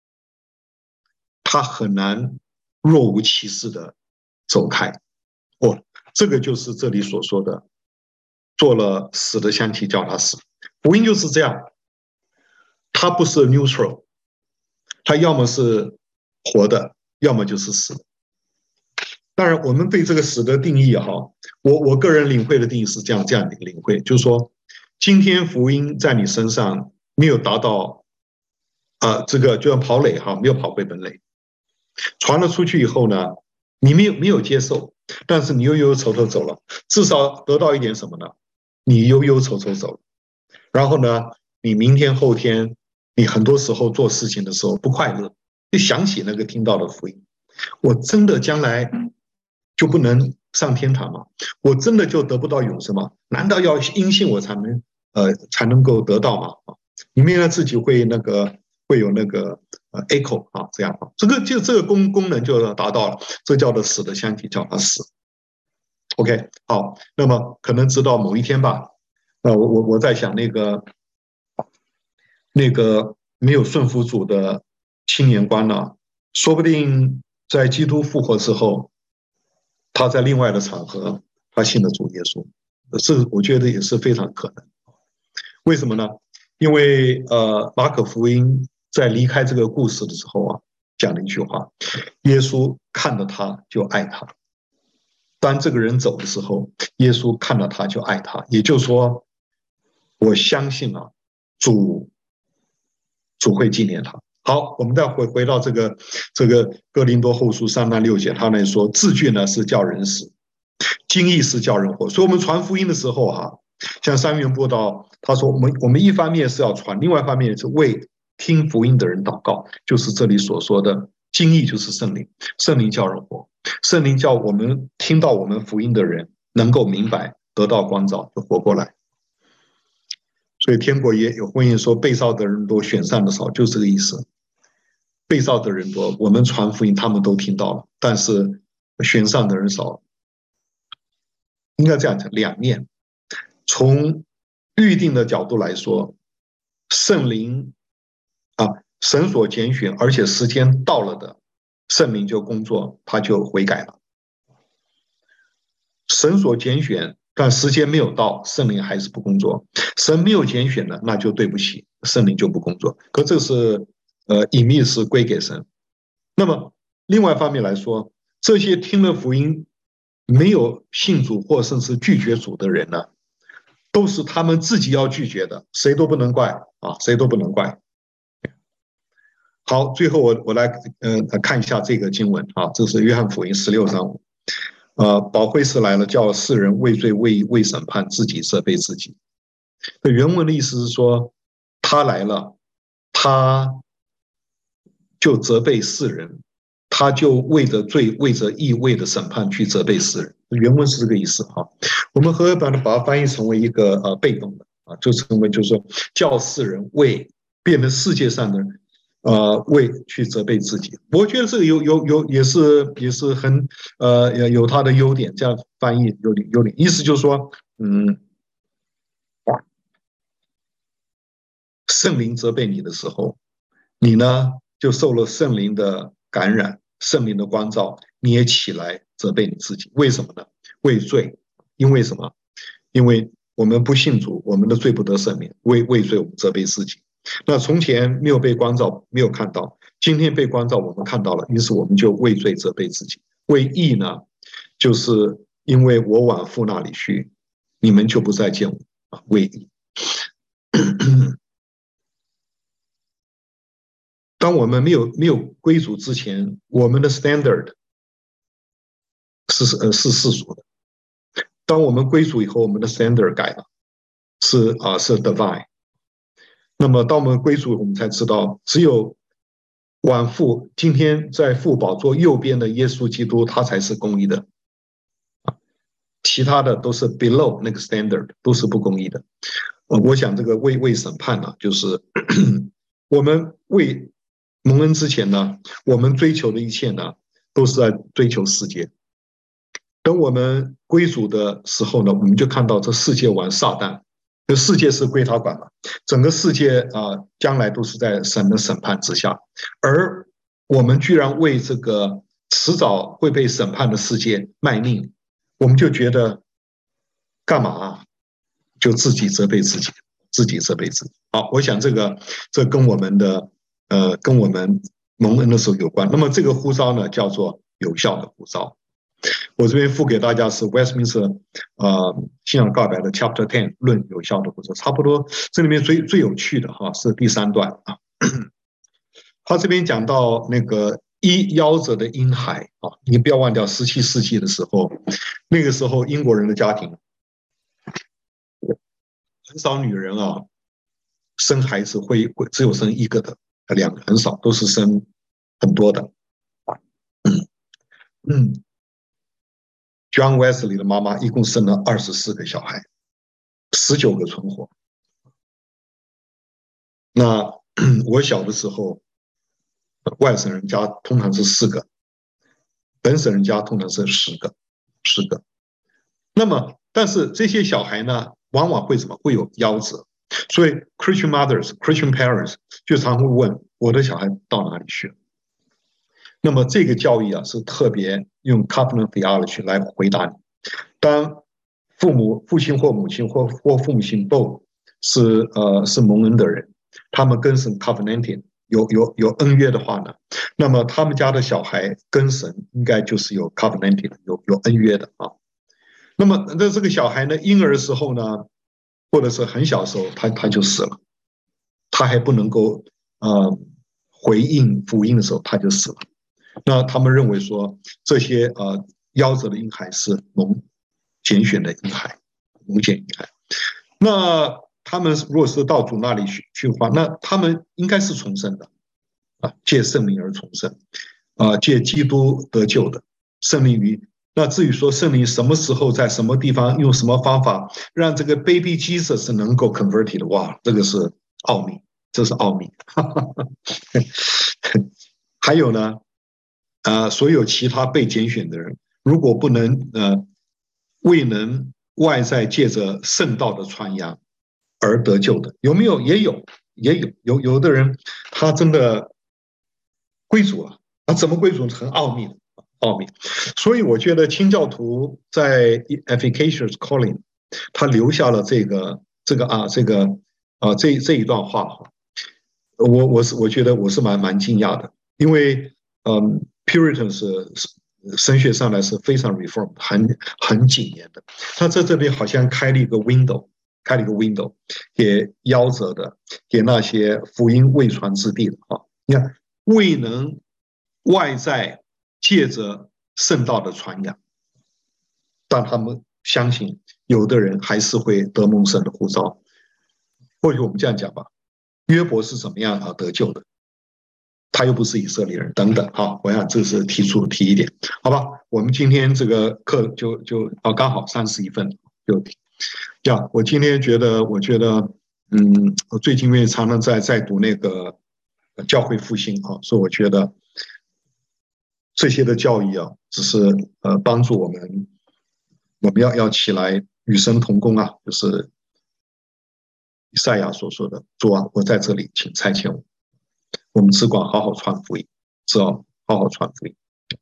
他很难若无其事的走开。这个就是这里所说的，做了死的香气叫他死。福音就是这样，它不是 neutral， 它要么是活的，要么就是死的。当然，我们对这个死的定义哈，我个人领会的定义是这样的领会，就是说，今天福音在你身上没有达到这个就像跑垒哈，没有跑回本垒，传了出去以后呢，你没有接受，但是你忧忧愁愁走了，至少得到一点什么呢？你忧忧愁愁走了，然后呢，你明天后天，你很多时候做事情的时候不快乐，就想起那个听到的福音，我真的将来就不能上天堂吗？我真的就得不到永生吗？难道要因信我才能够得到吗？里面呢自己会有那个echo 这样这个功能就达到了，这叫做死的香气，叫它死。OK， 好，那么可能直到某一天吧，我在想那个没有顺服主的青年官呢，说不定在基督复活之后，他在另外的场合他信了主耶稣，这我觉得也是非常可能。为什么呢？因为马可福音在离开这个故事的时候讲了一句话：耶稣看到他就爱他。当这个人走的时候，耶稣看到他就爱他。也就是说，我相信主会纪念他。好，我们再回到这个哥林多后书3章6节，他那说字句呢是叫人死，经意是叫人活。所以我们传福音的时候像三元布道，他说我们一方面是要传，另外一方面是为听福音的人祷告，就是这里所说的经意就是圣灵，圣灵叫人活，圣灵叫我们听到我们福音的人能够明白，得到光照，就活过来。所以天国也有婚姻说被召的人多，选上的少，就这个意思。 被召的人多，我们传福音他们都听到了，但是选上的人少。应该这样讲，两面。从预定的角度来说，圣灵神所拣选，而且时间到了的，圣灵就工作，他就悔改了。神所拣选，但时间没有到，圣灵还是不工作。神没有拣选的，那就对不起，圣灵就不工作。可这是隐秘是归给神。那么另外一方面来说，这些听了福音没有信主或甚至拒绝主的人呢，都是他们自己要拒绝的，谁都不能怪啊，谁都不能怪。好，最后我来看一下这个经文啊，这是约翰福音16章。保惠师来了，叫世人畏罪未审判，自己责备自己。原文的意思是说，他来了，他就责备世人，他就为着罪、为着义、为着审判去责备世人。原文是这个意思哈。我们和合版的把它翻译成为一个被动的就成为就是说叫世人为变成世界上的人。为去责备自己，我觉得这个也是很有它的优点，这样翻译有点意思就是说，圣灵责备你的时候，你呢就受了圣灵的感染，圣灵的光照，你也起来责备你自己，为什么呢？为罪，因为什么？因为我们不信主，我们的罪不得赦免，为罪我们责备自己。那从前没有被光照，没有看到，今天被光照，我们看到了，于是我们就为罪责备自己。为义呢，就是因为我往父那里去，你们就不再见我为义。当我们没有归主之前，我们的 standard 是世俗的。当我们归主以后，我们的 standard 改了，是 divine。那么，当我们归主，我们才知道，只有往父今天在父宝座右边的耶稣基督，他才是公义的，其他的都是 below 那个 standard， 都是不公义的。我想这个为审判呢，就是我们为蒙恩之前呢，我们追求的一切呢，都是在追求世界。等我们归主的时候呢，我们就看到这世界玩撒旦。这世界是归他管了，整个世界将来都是在神的审判之下，而我们居然为这个迟早会被审判的世界卖命，我们就觉得干嘛就自己责备自己，自己责备自己。好，我想这跟我们的跟我们蒙恩的时候有关。那么这个呼召呢，叫做有效的呼召。我这边附给大家是 Westminster 信仰告白的 Chapter 10论有效的呼召，差不多这里面最有趣的是第3段啊。他这边讲到那个夭折的婴孩你不要忘掉17世纪的时候，那个时候英国人的家庭很少女人生孩子会只有生1个的，2个很少，都是生很多的。John Wesley 的妈妈一共生了24个小孩，19个存活。那我小的时候，外省人家通常是4个，本省人家通常是10个。那么，但是这些小孩呢，往往会有夭折，所以 Christian mothers、Christian parents 就常会问我的小孩到哪里去了。那么这个教义是特别用 covenant theology 来回答你。当父亲或母亲或父母亲都是蒙恩的人，他们跟神 covenanting 有恩约的话呢，那么他们家的小孩跟神应该就是有 covenanting 有恩约的那么这个小孩呢，婴儿的时候呢，或者是很小的时候，他就死了，他还不能够回应福音的时候，他就死了。那他们认为说这些夭折的婴孩是蒙拣选的婴孩，蒙拣婴孩。那他们如果是到主那里去的话，那他们应该是重生的借圣灵而重生借基督得救的圣灵于。那至于说圣灵什么时候在什么地方用什么方法让这个 baby Jesus 能够 converted， 哇，这个是奥秘，这是奥秘。 还有呢，所有其他被拣选的人，如果不能未能外在借着圣道的传扬而得救的，有没有？也有的人他真的归主了，他怎么归主很奥秘。所以我觉得清教徒在 efficacious calling， 他留下了这一段话哈，我觉得我是蛮惊讶的，因为Puritan 神学上来是非常 reform 很谨严的，他在这边好像开了一个 window， 给夭折的，给那些福音未传之地的啊，你看未能外在借着圣道的传扬，但他们相信有的人还是会得蒙神的呼召。或许我们这样讲吧，约伯是怎么样得救的？他又不是以色列人，等等哈。我想这是提一点，好吧？我们今天这个课就刚好31分就停。这样，我今天我觉得我最近因为常常在读那个教会复兴啊，所以我觉得这些的教义啊，只是帮助我们要起来与神同工啊，就是以赛亚所说的主啊，我在这里，请差遣我。我们只管好好传福音，只要好好传福音。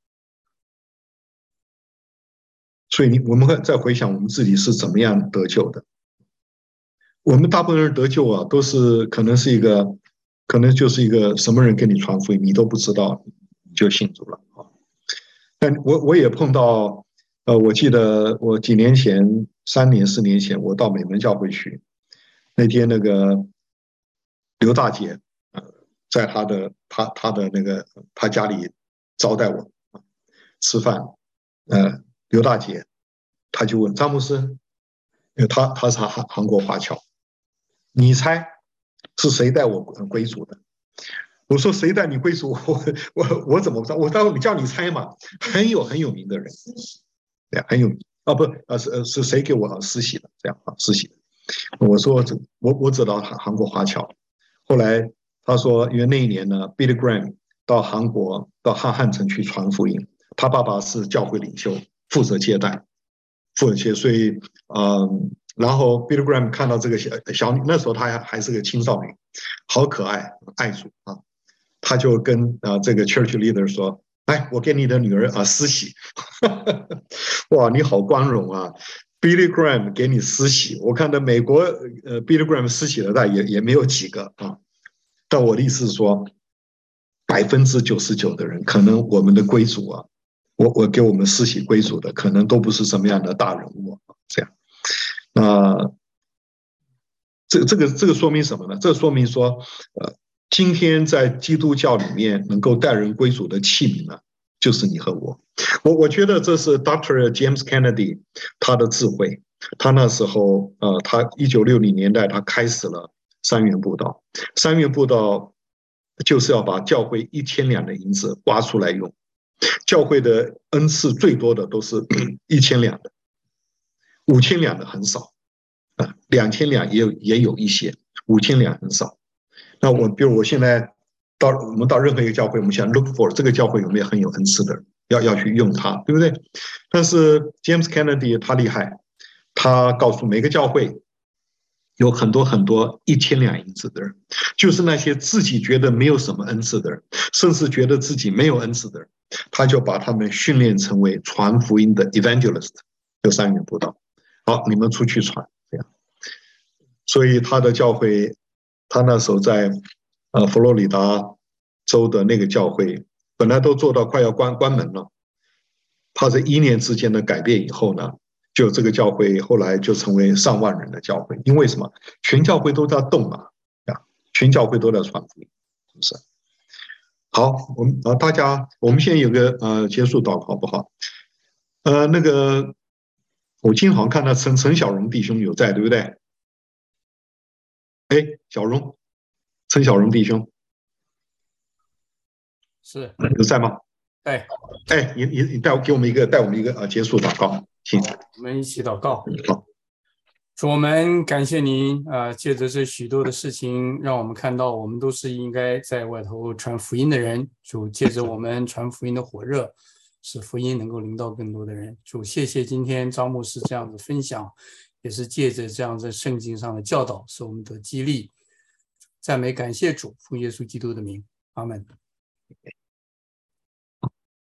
所以我们会再回想我们自己是怎么样得救的。我们大部分人得救啊，都是可能就是一个什么人跟你传福音，你都不知道，你就信主了啊。但我也碰到，我记得我几年前，3年4年前，我到美门教会去，那天那个刘大姐，在他的那个他家里招待我吃饭，刘大姐，他就问张牧师，因为他是韩国华侨，你猜是谁带我归主的？我说谁带你归主？我怎么知道？我待会叫你猜嘛，很有名的人，对，很有名啊，不是谁给我施洗的？这样啊，施洗的。我说我知道韩国华侨，后来他说，因为那一年呢 ，Billy Graham 到韩国到汉城去传福音，他爸爸是教会领袖，负责接待，所以然后 Billy Graham 看到这个小女，那时候她还是个青少女，好可爱，爱主啊，他就跟这个 church leader 说：“哎，我给你的女儿施洗。”哇，你好光荣啊！ Billy Graham 给你施洗，我看到美国Billy Graham 施洗的代也没有几个啊。但我的意思是说，99%的人，可能我们的归主啊，我给我们施洗归主的，可能都不是什么样的大人物这样。那这个说明什么呢？这说明说，今天在基督教里面能够带人归主的器皿呢，就是你和我。我觉得这是 Dr. James Kennedy 他的智慧。他那时候他1960年代他开始了3元布道。3元布道就是要把教会1000两的银子挖出来用。教会的恩赐最多的都是1000两的，5000两的很少，2000两也有一些，5000两很少。那比如我现在我们到任何一个教会，我们想 look for 这个教会有没有很有恩赐的人，要去用它，对不对？但是 James Kennedy 他厉害，他告诉每个教会有很多1000两银子的人，就是那些自己觉得没有什么恩赐的人，甚至觉得自己没有恩赐的人，他就把他们训练成为传福音的 evangelist， 有3元布道。好，你们出去传，这样。所以他的教会，他那时候在佛罗里达州的那个教会，本来都做到快要关门了。他在1年之间的改变以后呢，就这个教会后来就成为上万人的教会。因为什么？全教会都在动啊，全教会都在传福音，是不是？好，我们现在有个结束祷告好不好？那个我今天好像看到陈小荣弟兄有在，对不对？哎，陈小荣弟兄是有在吗？ 哎， 你带我们一个结束祷告，请。 我们一起祷告。 好。 主，我们感谢您借着这许多的事情，让我们看到我们都是应该在外头传福音的人。主，借着我们传福音的火热，使福音能够临到更多的人。主，谢谢今天张牧师这样的分享，也是借着这样在圣经上的教导，使我们得激励。赞美感谢主，奉耶稣基督的名，阿们。